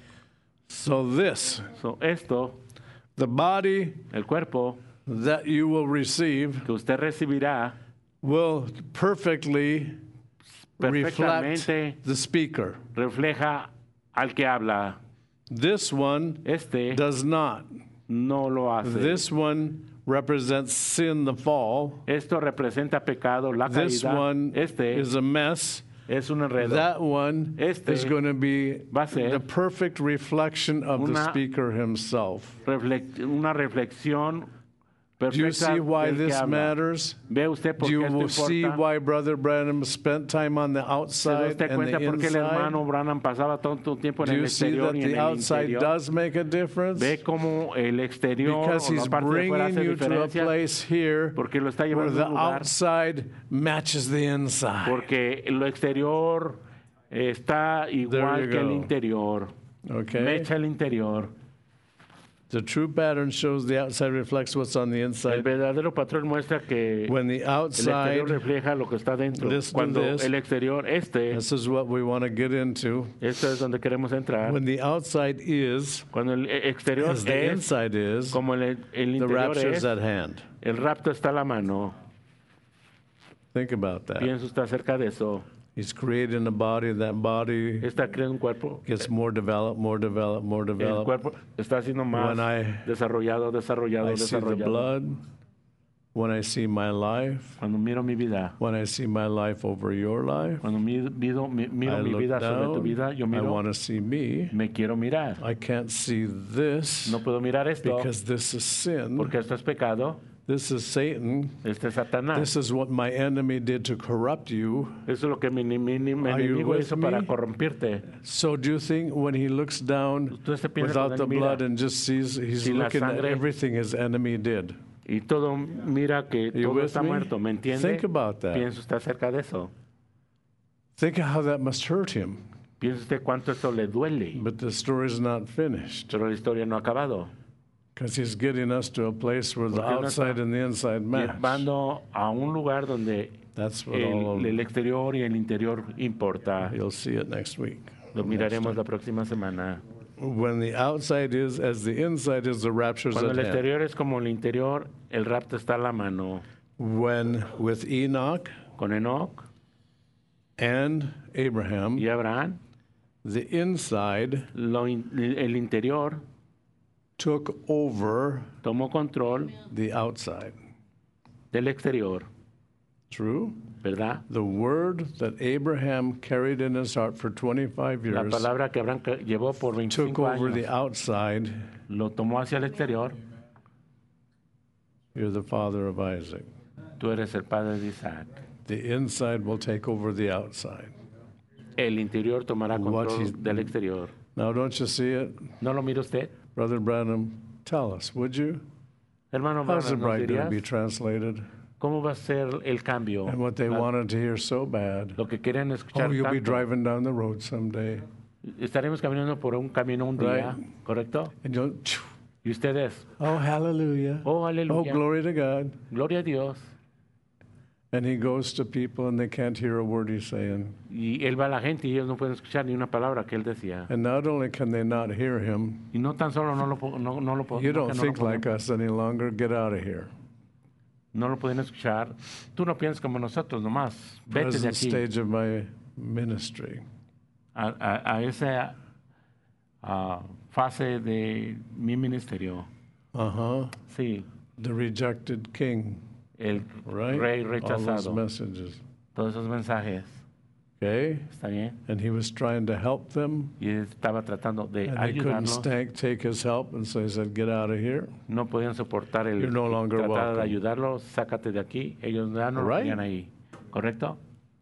So this, So, esto, the body el cuerpo that you will receive que usted recibirá will perfectly reflect perfectamente the speaker. refleja al que habla. This one Este does not. no lo hace. This one represents sin, the fall. Esto representa pecado, la This caída. one Este is a mess. es un enredo. That one Este is going to be va a ser the perfect reflection of the una- speaker himself. Reflec- una reflexión Do you perfecta see why del que this habla. matters? ¿Ve usted por Do qué you esto see importa? why Brother Branham spent time on the ¿Se da outside usted and cuenta the por qué el inside? hermano Branham pasaba tanto tiempo en Do el you see that exterior y en the el outside interior? does make a difference? ¿Ve cómo el exterior Because o he's la parte de afuera bringing hace you to a diferencia? place here Porque lo está where llevando the a un lugar. outside matches the inside. Porque lo exterior está igual you que el go. interior. Okay? Mecha el interior. The true pattern shows the outside reflects what's on the El inside. verdadero patrón muestra que When the el exterior outside, refleja lo que está dentro. Listen to Cuando this. el exterior, este, this is what we want to get into. esto es donde queremos entrar. When the outside is, Cuando el exterior as the es inside is, como el, el the interior rapture is es, at hand. el rapto está a la mano. Think about that. Pienso está cerca de eso. He's creating a body. That body Está creando un cuerpo. gets more developed, more developed, more El developed. cuerpo está siendo más When I- desarrollado, desarrollado, I see the desarrollado. blood. When I see my life, Cuando miro mi vida, when I see my life over your life, cuando mi- miro, mi- miro I mi look vida sobre tu down. vida, yo I miro, want to see me. me quiero mirar. I can't see this No puedo mirar esto because this is sin. porque esto es pecado. This is Satan. Este es Satanás. This is what my enemy did to corrupt you. Eso es lo que mi, mi, mi, mi Are you enemigo with hizo me? para corrompirte. So do you think when he looks down Entonces piensa without cuando the él mira blood and just sees, he's sin la looking at sangre. everything his enemy did? y todo mira que You todo with está me? muerto, ¿me entiende? Think about that. Piensa usted acerca de eso. Think of how that must hurt him. Piensa usted cuánto esto le duele. But the story's not finished Pero la historia no ha acabado. because he's getting us to a place where the Porque él nos outside está and the inside match. Llevando a un lugar donde That's what all el, of, el exterior y el interior importa. you'll see it next week. Lo miraremos la próxima semana. When the outside is as the inside is, the rapture's Cuando at el hand. exterior es como el interior, el rapto está a la mano. When with Enoch Con Enoch and Abraham, y Abraham, the inside lo in- el interior took over tomó control the outside. del exterior, True? ¿verdad? The word that Abraham carried in his heart for twenty-five La years palabra que Abraham que llevó por took veinticinco over the años outside. lo tomó hacia el exterior. You're the father of Isaac. Tú eres el padre de Isaac. The inside will take over the outside. El interior tomará What control he's- del exterior. Now, don't you see it? ¿No lo mira usted? Brother Branham, tell us, would you? Hermano How's the Branham, ¿nos bride going to dirías be translated? cómo va a ser el cambio? And what they La- wanted to hear so bad. Lo que querían Oh, escuchar you'll be tanto. driving down the road someday. Estaremos caminando por un camino un día, Right. ¿correcto? And you'll, Y ustedes, oh, hallelujah. oh, Oh, aleluya, glory to God. gloria a Dios. And he goes to people and they can't hear a word he's saying. Y él va a la gente y ellos no pueden escuchar ni una palabra que él decía. And not only can they not hear him, Y no tan solo no lo, po- no, no lo, po- you no don't que no lo think pueden- like us any longer. Get out of here. no lo pueden escuchar. Tú no piensas como nosotros nomás. Vete de Present aquí stage of my ministry. a, a- a esa ah, fase de mi ministerio. Uh huh. Sí, The rejected king, el right? rey All those rechazado. messages. Todos esos mensajes. Okay? ¿Está bien? And he was trying to help them, Y él estaba tratando de and they couldn't ayudarlos. stank, take his help, and so he said, "Get out of here." No podían soportar el You're no longer tratar de welcome. ayudarlos. Sácate de aquí. Ellos ya no lo Right. querían ahí. ¿Correcto?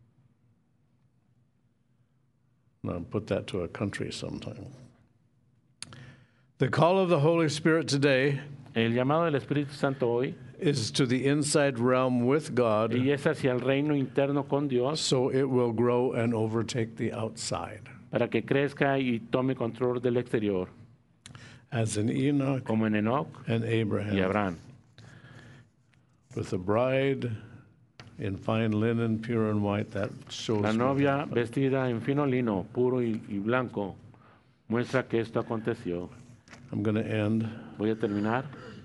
Now put that to a country sometime. The call of the Holy Spirit today El llamado del Espíritu Santo hoy is to the inside realm with God, y es hacia el reino interno con Dios so it will grow and overtake the outside. para que crezca y tome control del exterior, As in Enoch como en Enoch and y Abraham, Abraham. with the bride in fine linen, pure and white, that shows La me- novia vestida en fino lino, puro y, y blanco, muestra que esto aconteció. I'm going to end. Voy a terminar.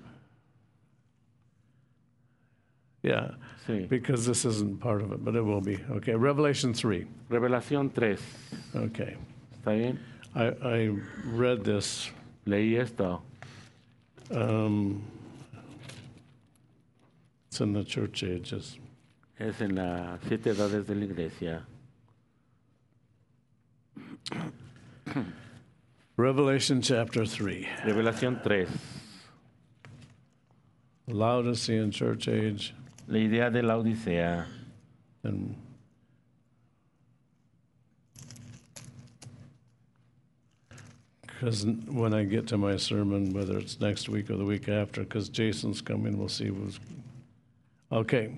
Yeah, Sí. because this isn't part of it, but it will be. Okay, Revelation three. Revelación tres. Okay, ¿Está bien? I, I read this. Leí esto. Um, it's in the church ages. Es en las siete edades de la iglesia. Revelation chapter three. Revelación tres. Laodicean church age. La idea de la Odisea. And because when I get to my sermon, whether it's next week or the week after, because Jason's coming, we'll see who's. Okay.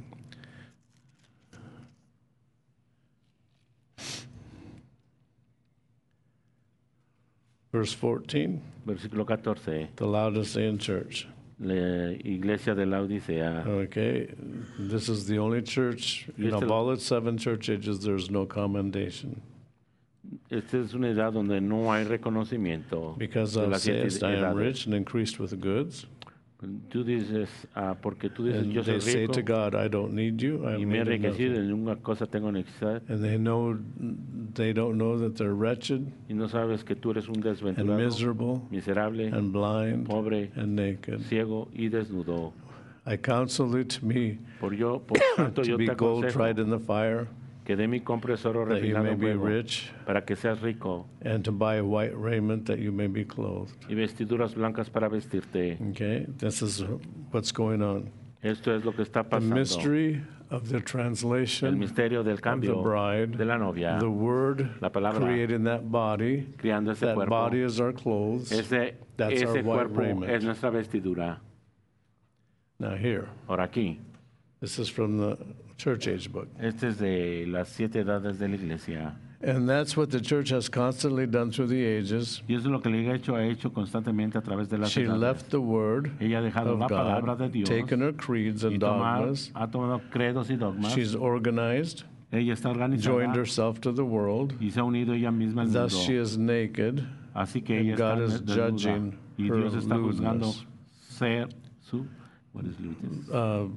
Verse fourteen, Versículo catorce. the Laodicean church. La iglesia de la Odisea. Okay, this is the only church, Y of este- all its seven church ages, there's no commendation. Esta es una edad donde no hay reconocimiento. Because de thou las siete sayest, I am edades. rich and increased with goods. Tú dices, ah, porque tú dices, And yo they soy say rico to God, I don't need you. I y me he am enriquecido, en ninguna cosa tengo necesidad. And they know, they don't know that they're wretched Y no sabes que tú eres un and desventurado, miserable miserable, and blind pobre, and naked. ciego y desnudo. I counsel thee to me Por yo, por tanto, to yo be te gold aconsejo tried in the fire, que de mi compres oro that you refinado may en be fuego, rich, para que seas rico, and to buy white raiment that you may be clothed. y vestiduras blancas para vestirte. Okay, this is what's going on. Esto es lo que está The pasando. mystery of the El translation misterio del of the cambio bride, de la novia, the word la palabra, creating that body, creando ese that cuerpo. body is our clothes. Ese, That's our ese white cuerpo raiment. es nuestra vestidura. Now here, Ahora aquí, this is from the church age book. este es de las siete edades de la iglesia. And that's what the church has constantly done through the ages. Y eso es lo que la iglesia ha hecho constantemente a través de las She edades. left the word Ella ha dejado of la palabra God, de Dios taken her creeds y and tomar- dogmas. ha tomado credos y dogmas. She's organized, Ella está joined organizada herself to the world. y se ha unido ella misma al Thus mundo. she is naked, Así que and ella God está is desnuda judging y her Dios está juzgando lewdness. ser su what is lewdness? uh,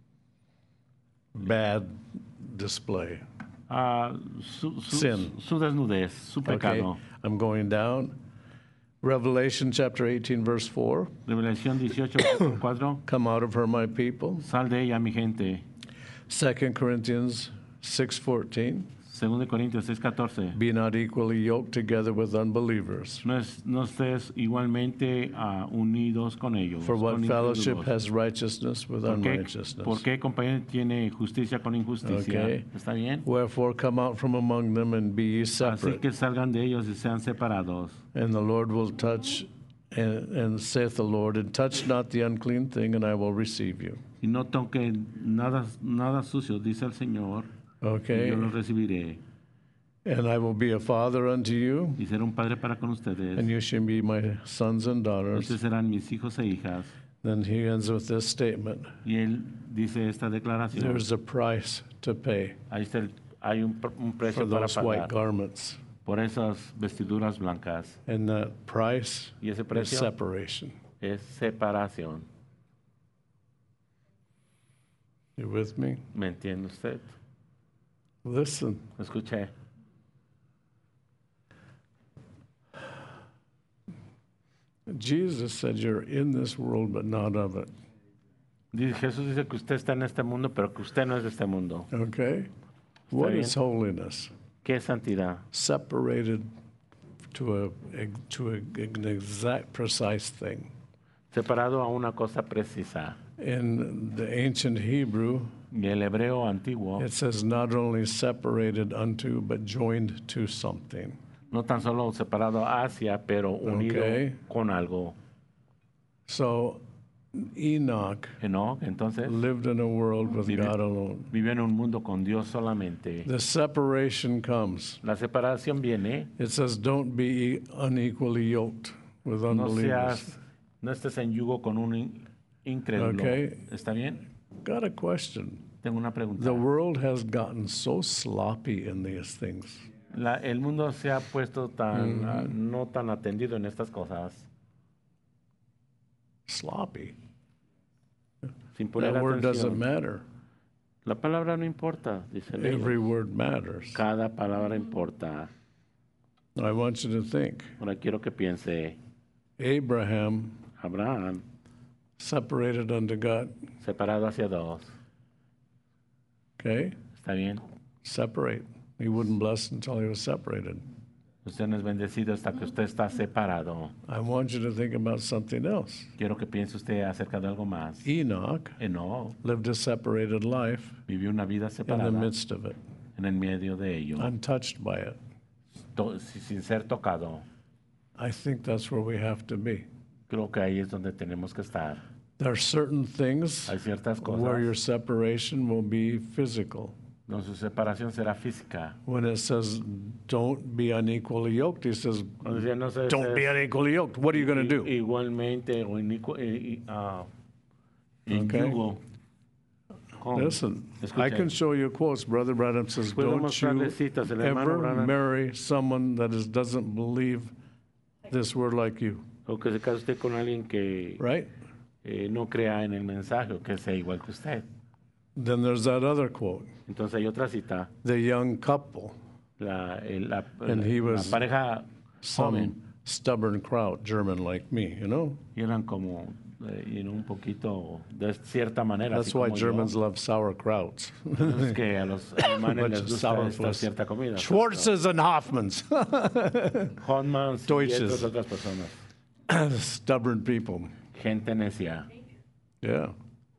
bad display. Ah, su, su, Sin. su desnudez, su Okay, pecado. I'm going down. Revelation chapter eighteen, verse four. Revelación dieciocho, cuatro. Come out of her, my people. Sal de ella, mi gente. Second Corinthians six fourteen. Segundo de Corintios seis, catorce. Be not equally yoked together with unbelievers. No, es, no estés igualmente ah, unidos con ellos. For what con fellowship incrédulos. has righteousness with ¿Por qué, unrighteousness? ¿Por qué compañía tiene justicia con injusticia? Okay. ¿Está bien? Wherefore come out from among them and be ye Así separate. que salgan de ellos y sean separados. And the Lord will touch, and, and saith the Lord, and touch not the unclean thing, and I will receive you. Y no toquen nada, nada sucio, dice el Señor, y Okay? yo los recibiré. And I will be a father unto you, Y seré un padre para con ustedes. and you shall be my sons and daughters. Ustedes serán mis hijos e hijas. Then he ends with this statement. Y él dice esta declaración. There's a price to pay Ahí está el- hay un, pr- un for precio para those white pagar garments. por esas vestiduras blancas. And that price Y ese is precio separation. es separación. You with me? ¿Me entiende usted? Listen. Escuché. Jesus said, you're in this world, but not of it. Dice- Jesús dice que usted está en este mundo, pero que usted no es de este mundo. Okay? What bien. is holiness? ¿Qué es santidad? Separated to a to a, an exact precise thing. Separado a una cosa precisa. In the ancient Hebrew, Y el hebreo antiguo it says not only separated unto, but joined to something. no tan solo separado hacia, pero unido Okay. con algo. So Enoch Enoch, entonces, lived in a world with Vive- God alone. vive en un mundo con Dios solamente. The separation comes. La separación viene, It says, don't be unequally yoked with no unbelievers. seas, no estés en yugo con un in- incrédulo. Okay. ¿Está bien? Got a question. Tengo una pregunta. The world has gotten so sloppy in these things. La- el mundo se ha puesto tan, ah, no tan atendido en estas cosas, Sloppy. sin poner That word doesn't atención. matter. La palabra no importa, dice el Every libro. word matters. Cada palabra importa. I want you to think. Ahora quiero que piense, Abraham Abraham, separated unto God. separado hacia dos. Okay? ¿Está bien? Separate. He wouldn't bless until he was separated. Usted no es bendecido hasta que usted está separado. I want you to think about something else. Quiero que piense usted acerca de algo más. Enoch Enoch lived a separated life vivió una vida in the separada midst of it, en el medio de ello, untouched by it. to- sin ser tocado. I think that's where we have to be. Creo que ahí es donde tenemos que estar. There are certain things Hay ciertas where your cosas separation will be physical. donde su separación será física. When it says, don't be unequally yoked, he says, Cuando dice, no se- don't be se- unequally yoked. What are you going to do? Igualmente, o inicu- i- i- ah, en Okay. yugo. ¿Cómo? Listen, I Escuche. can show you quotes. Brother Branham says, Puedo don't mostrarle you citas. El hermano ever Branham- marry someone that is, doesn't believe this word like you, O que se case usted con alguien que right? eh, no crea en el mensaje o que sea igual que usted. Then there's that other quote, Entonces hay otra cita. the young couple, La, el- la, And la- he la was pareja some joven. stubborn crowd, German like me, you know? Y eran como eh, y en un poquito de cierta manera. That's así why como yo. Germans love sauerkrauts. Es que a los alemanes Bunch les of gusta esta sourpuss. cierta comida. Schwarzes and Hoffmans. Hotmans y Deutsches. estas otras personas. Stubborn people. Gente necia. Yeah.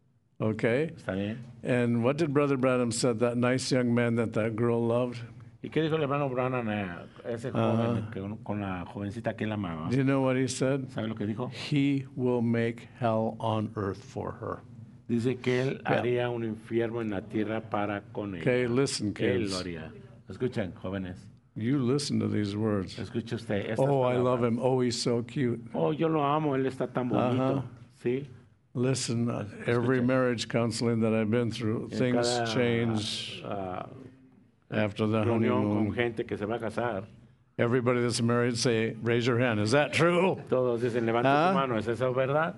Okay? ¿Está bien? And what did Brother Branham said, that nice young man that that girl loved? ¿Y qué dijo el hermano Branham a ese joven que, con la jovencita que él amaba? Do you know what he said? ¿Sabe lo que dijo? He will make hell on earth for her. Dice que él haría un infierno en la tierra para con ella. Okay, listen, Él lo kids. haría. Escuchen, jóvenes. You listen to these words. Escuche usted. Estas Oh, I palabras. love him. Oh, he's so cute. Oh, yo lo amo. Él está tan bonito. Ajá. Sí. Listen, uh, every marriage counseling that I've been through, En things cada, change ah, after the reunión honeymoon. con gente que se va a casar. Everybody that's married say, raise your hand. Is that true? Todos dicen, levanta Ah. tu mano. ¿Es eso verdad?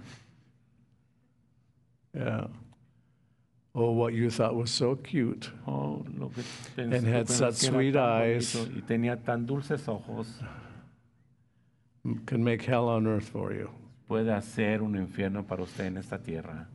Yeah. Oh, what you thought was so cute. Oh, lo que pens- And had que pensé such que era sweet tan eyes. bonito y tenía tan dulces ojos. Can make hell on earth for you. Puede hacer un infierno para usted en esta tierra.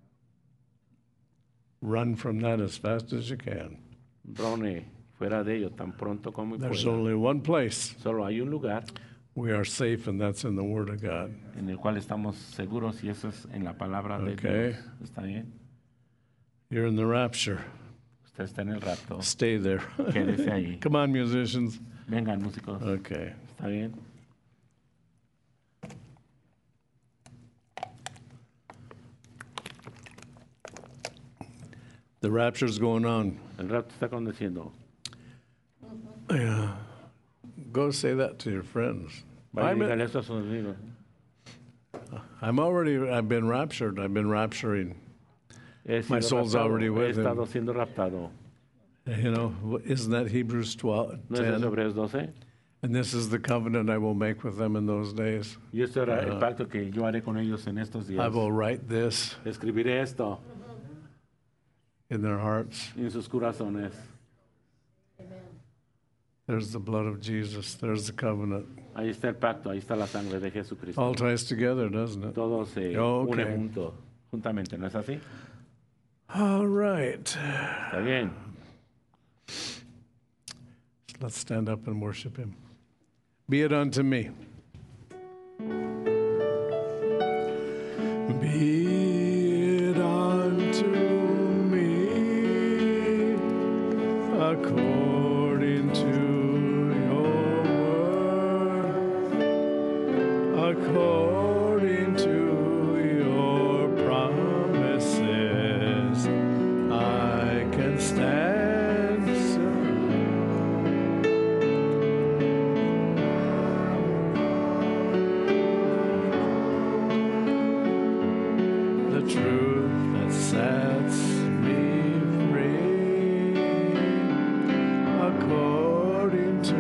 Run from that as fast as you can. Rone, fuera de ello, tan pronto como There's pueda. only one place Solo hay un lugar we are safe, and that's in the Word of God. en el cual estamos seguros y eso es en la palabra de Okay. Dios. ¿Está bien? You're in the rapture. Usted está en el rapto. Stay there. Quédese ahí. Come on, musicians. Vengan, músicos. Okay. ¿Está bien? The rapture's going on. El rapto está aconteciendo. Yeah. Go say that to your friends. Vaya y I'm, dígale eso a sus amigos. I'm already, I've been raptured. I've been rapturing. He My sido soul's raptado. already with He estado him. siendo raptado. You know, isn't that Hebrews twelve, ¿No es eso ten? Hebreos doce? And this is the covenant I will make with them in those days. Y esto era el pacto que yo haré con ellos en estos días. I will write this Escribiré esto in their hearts. en sus corazones. There's the blood of Jesus. There's the covenant. Ahí está el pacto, ahí está la sangre de Jesucristo. All ties together, doesn't it? Todo se Okay. une junto, juntamente, ¿no es así? All right. Está bien. Let's stand up and worship him. Be it unto me. Be it unto me according to your word, according to your promises. I can stand the truth that sets me free, according to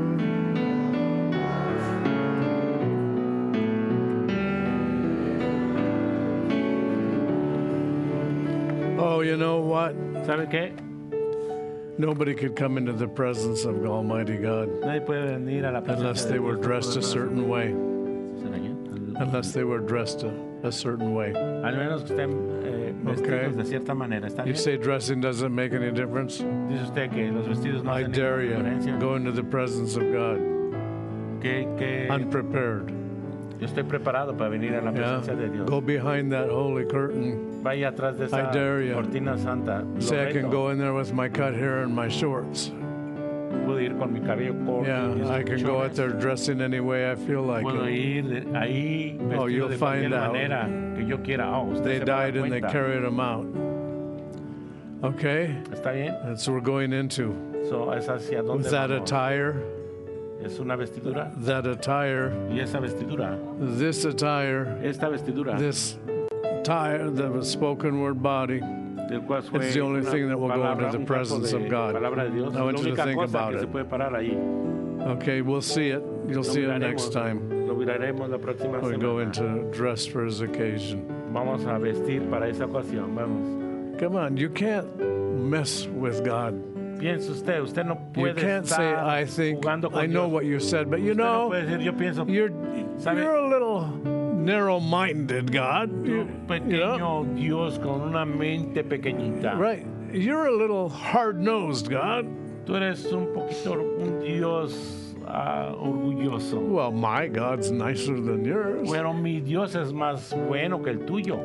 Oh, you know what? ¿Sabe qué? Nobody could come into the presence of Almighty God Nadie puede venir a la presencia unless de they were Dios dressed a por certain way. ¿Será bien? Unless they were dressed a, a certain way. Al menos que estén eh, vestidos Okay. de cierta manera. ¿Está You bien? say dressing doesn't make any difference? Dice usted que los vestidos no I hacen dare ninguna you, diferencia. go into the presence of God Que, que unprepared. yo estoy preparado para venir a la Yeah. presencia de Dios. Go behind that holy curtain. Vaya atrás de esa I dare you. cortina santa. Lo Say I can reto. go in there with my cut hair and my shorts. Puedo ir con mi cabello corto. y Yeah, mis I can go out mechones. there dressing any way I feel like Puedo it. ir de- ahí Oh, vestido you'll de cualquier find out. manera que yo quiera. Oh, usted They se va a dar died and they cuenta. carried them out. Okay? ¿Está bien? That's what we're going into. So, es hacia dónde With that vamos. attire, Es una vestidura. that attire, Y esa vestidura, this attire, esta vestidura, this attire, the spoken word body, del cual fue it's the only una thing that will go palabra, into the un cuerpo presence de of God. palabra de Dios, I es want la you to única think cosa about que se it. puede parar ahí. Okay, we'll see it. You'll Lo see it miraremos, next time. Lo miraremos la próxima We go semana. into dress for his occasion. Vamos a vestir para esa ocasión. Vamos. Come on, you can't mess with God. Piense usted, usted no You puede can't say, estar I think, jugando con I know Dios. what you said, but you Usted no know, puede decir, yo pienso, you're, ¿sabe? you're a little narrow-minded, God. You, un you know? pequeño Dios con una mente pequeñita. Right. You're a little hard-nosed, God. Tú eres un poquito un Dios ah, orgulloso. Well, my God's nicer than yours. Pero mi Dios es más bueno que el tuyo.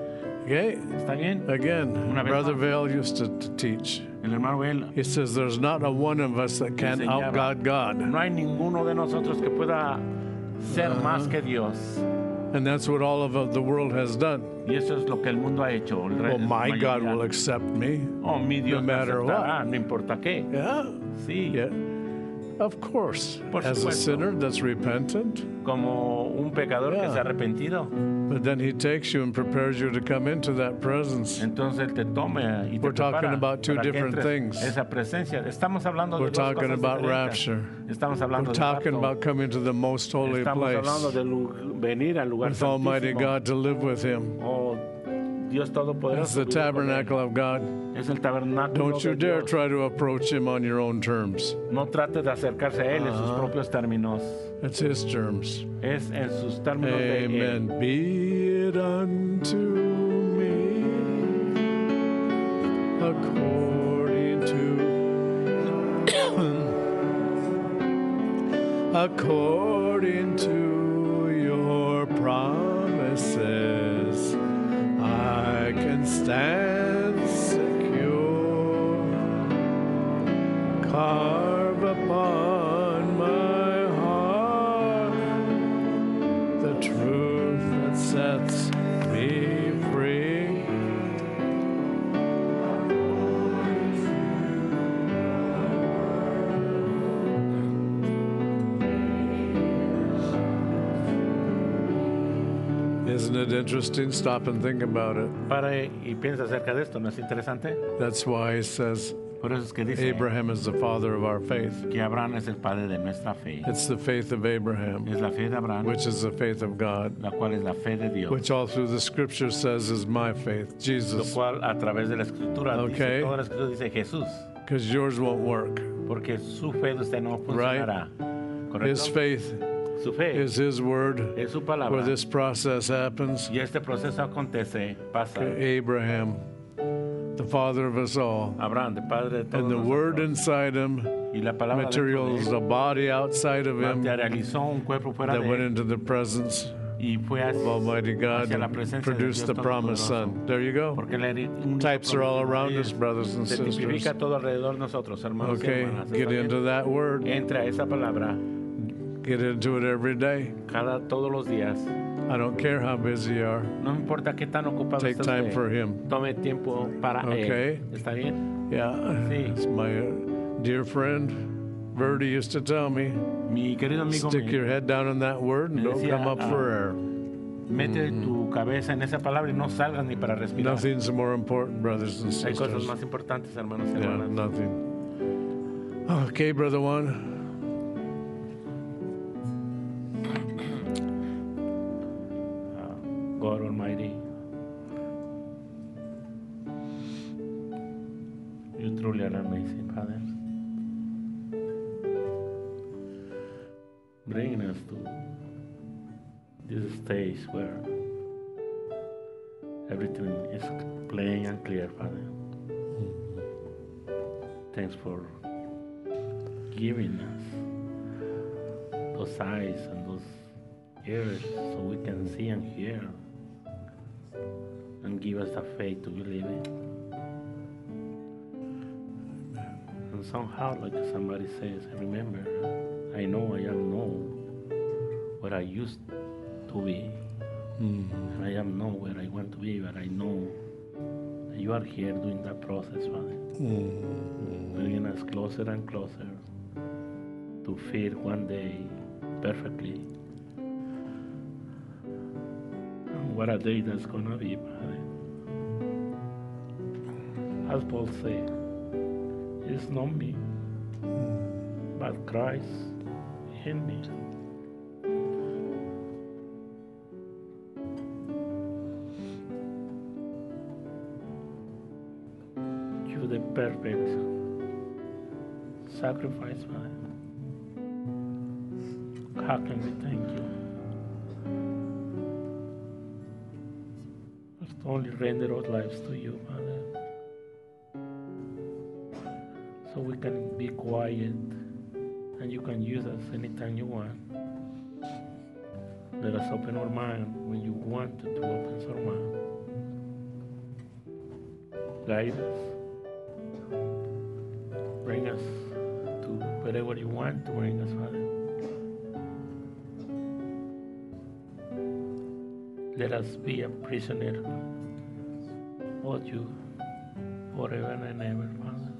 Okay? ¿Está bien? Again, Una vez Brother más. Vale used to, to teach. El hermano Bel He says there's not a one of us that can enseñaba, out-God God. no hay ninguno de nosotros que pueda ser más que Dios. And that's what all of the world has done. Y eso es lo que el mundo ha hecho. El re- Well, my mayoría. God will accept me. Oh, mi Dios no me matter aceptará, what. no importa qué. Yeah. Sí, Yeah. Of course. Por As a supuesto. sinner that's repentant. como un pecador que Yeah. se ha arrepentido. But then he takes you and prepares you to come into that presence. Entonces Él te toma y te We're talking prepara about two para que different entres things. esa presencia. Estamos hablando We're de dos talking cosas about diferentes. rapture. Estamos hablando We're de talking rapto. about coming to the most holy Estamos hablando place de lu- venir al lugar with Almighty santísimo. God to live with Him. Oh, Dios It's Todopoderoso. the vive con Él. tabernacle of God. Es el tabernáculo Don't you de dare Dios. try to approach Him on your own terms. No trate de acercarse a Él en sus Ah. propios términos. It's His terms. Es en sus términos de Él. Amen. Be it unto me according to according to your promises. I can stand secure. Carve upon my heart the truth that sets me free. Isn't it interesting? Stop and think about it. Para y piensa acerca de esto, ¿no es interesante? That's why he says Por eso es que dice Abraham is the father of our faith. que Abraham es el padre de nuestra fe. It's the faith of Abraham, Es la fe de Abraham, which is the faith of God, la cual es la fe de Dios. which all through the scripture says is my faith, Lo Jesus, cual a través de la escritura Okay. dice, toda la escritura dice Jesús, because yours won't work. porque su fe de usted no funcionará. His ¿Correcto? faith Su fe is His word es su where palabra. this process happens. Y este proceso acontece, pasa. Abraham, the father of us all, Abraham, de padre de todos and the word nosotros. inside him Y la palabra dentro de materials él a body outside of him materializó un cuerpo fuera that de went él into the presence y fue hacia, of Almighty God hacia la and presencia de produced Dios the promised Todopoderoso. Son. There you go. Porque el único Types are all prometido around de us, Dios brothers and se sisters. tipifica todo alrededor de nosotros, hermanos y Okay, hermanas. get ¿Está bien? into that word. Entra a esa palabra Get into it every day. cada todos los días. I don't care how busy you are. No importa qué tan ocupado Take esté time usted. for Him. Tome tiempo para Okay. él. ¿Está bien? Yeah. Sí. As my uh, dear friend Verdi used to tell me, Mi querido amigo, stick me- your head down in that word and Me don't decía, come up ah, for air. mete tu cabeza en esa palabra y no salgas ni para respirar. Nothing's more important, brothers and Hay cosas sisters. más importantes, hermanos y Yeah, hermanas. nothing. Okay, brother one. God Almighty, you truly are amazing, Father. Bringing us to this stage where everything is plain and clear, Father. Thanks for giving us those eyes and those ears so we can see and hear, and give us the faith to believe it. And somehow, like somebody says, remember, I know I am know where I used to be, and I am know where I want to be, but I know that you are here doing that process, Father, bringing us closer and closer to fit one day perfectly. And what a day that's gonna be, Father. As Paul said, it's not me, but Christ in me. You the perfect sacrifice, Father. How can we thank you? Let's only render our lives to you, Father, so we can be quiet and you can use us anytime you want. Let us open our mind when you want to, to open our mind. guide us. Bring us to wherever you want to bring us, Father. Let us be a prisoner of you forever and ever, Father.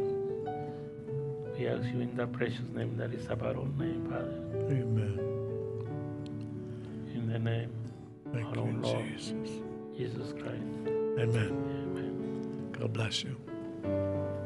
We ask you in the precious name that is above all name, Father. Amen. In the name Thank of our you, Lord Jesus. Jesus Christ. Amen. Amen. God bless you.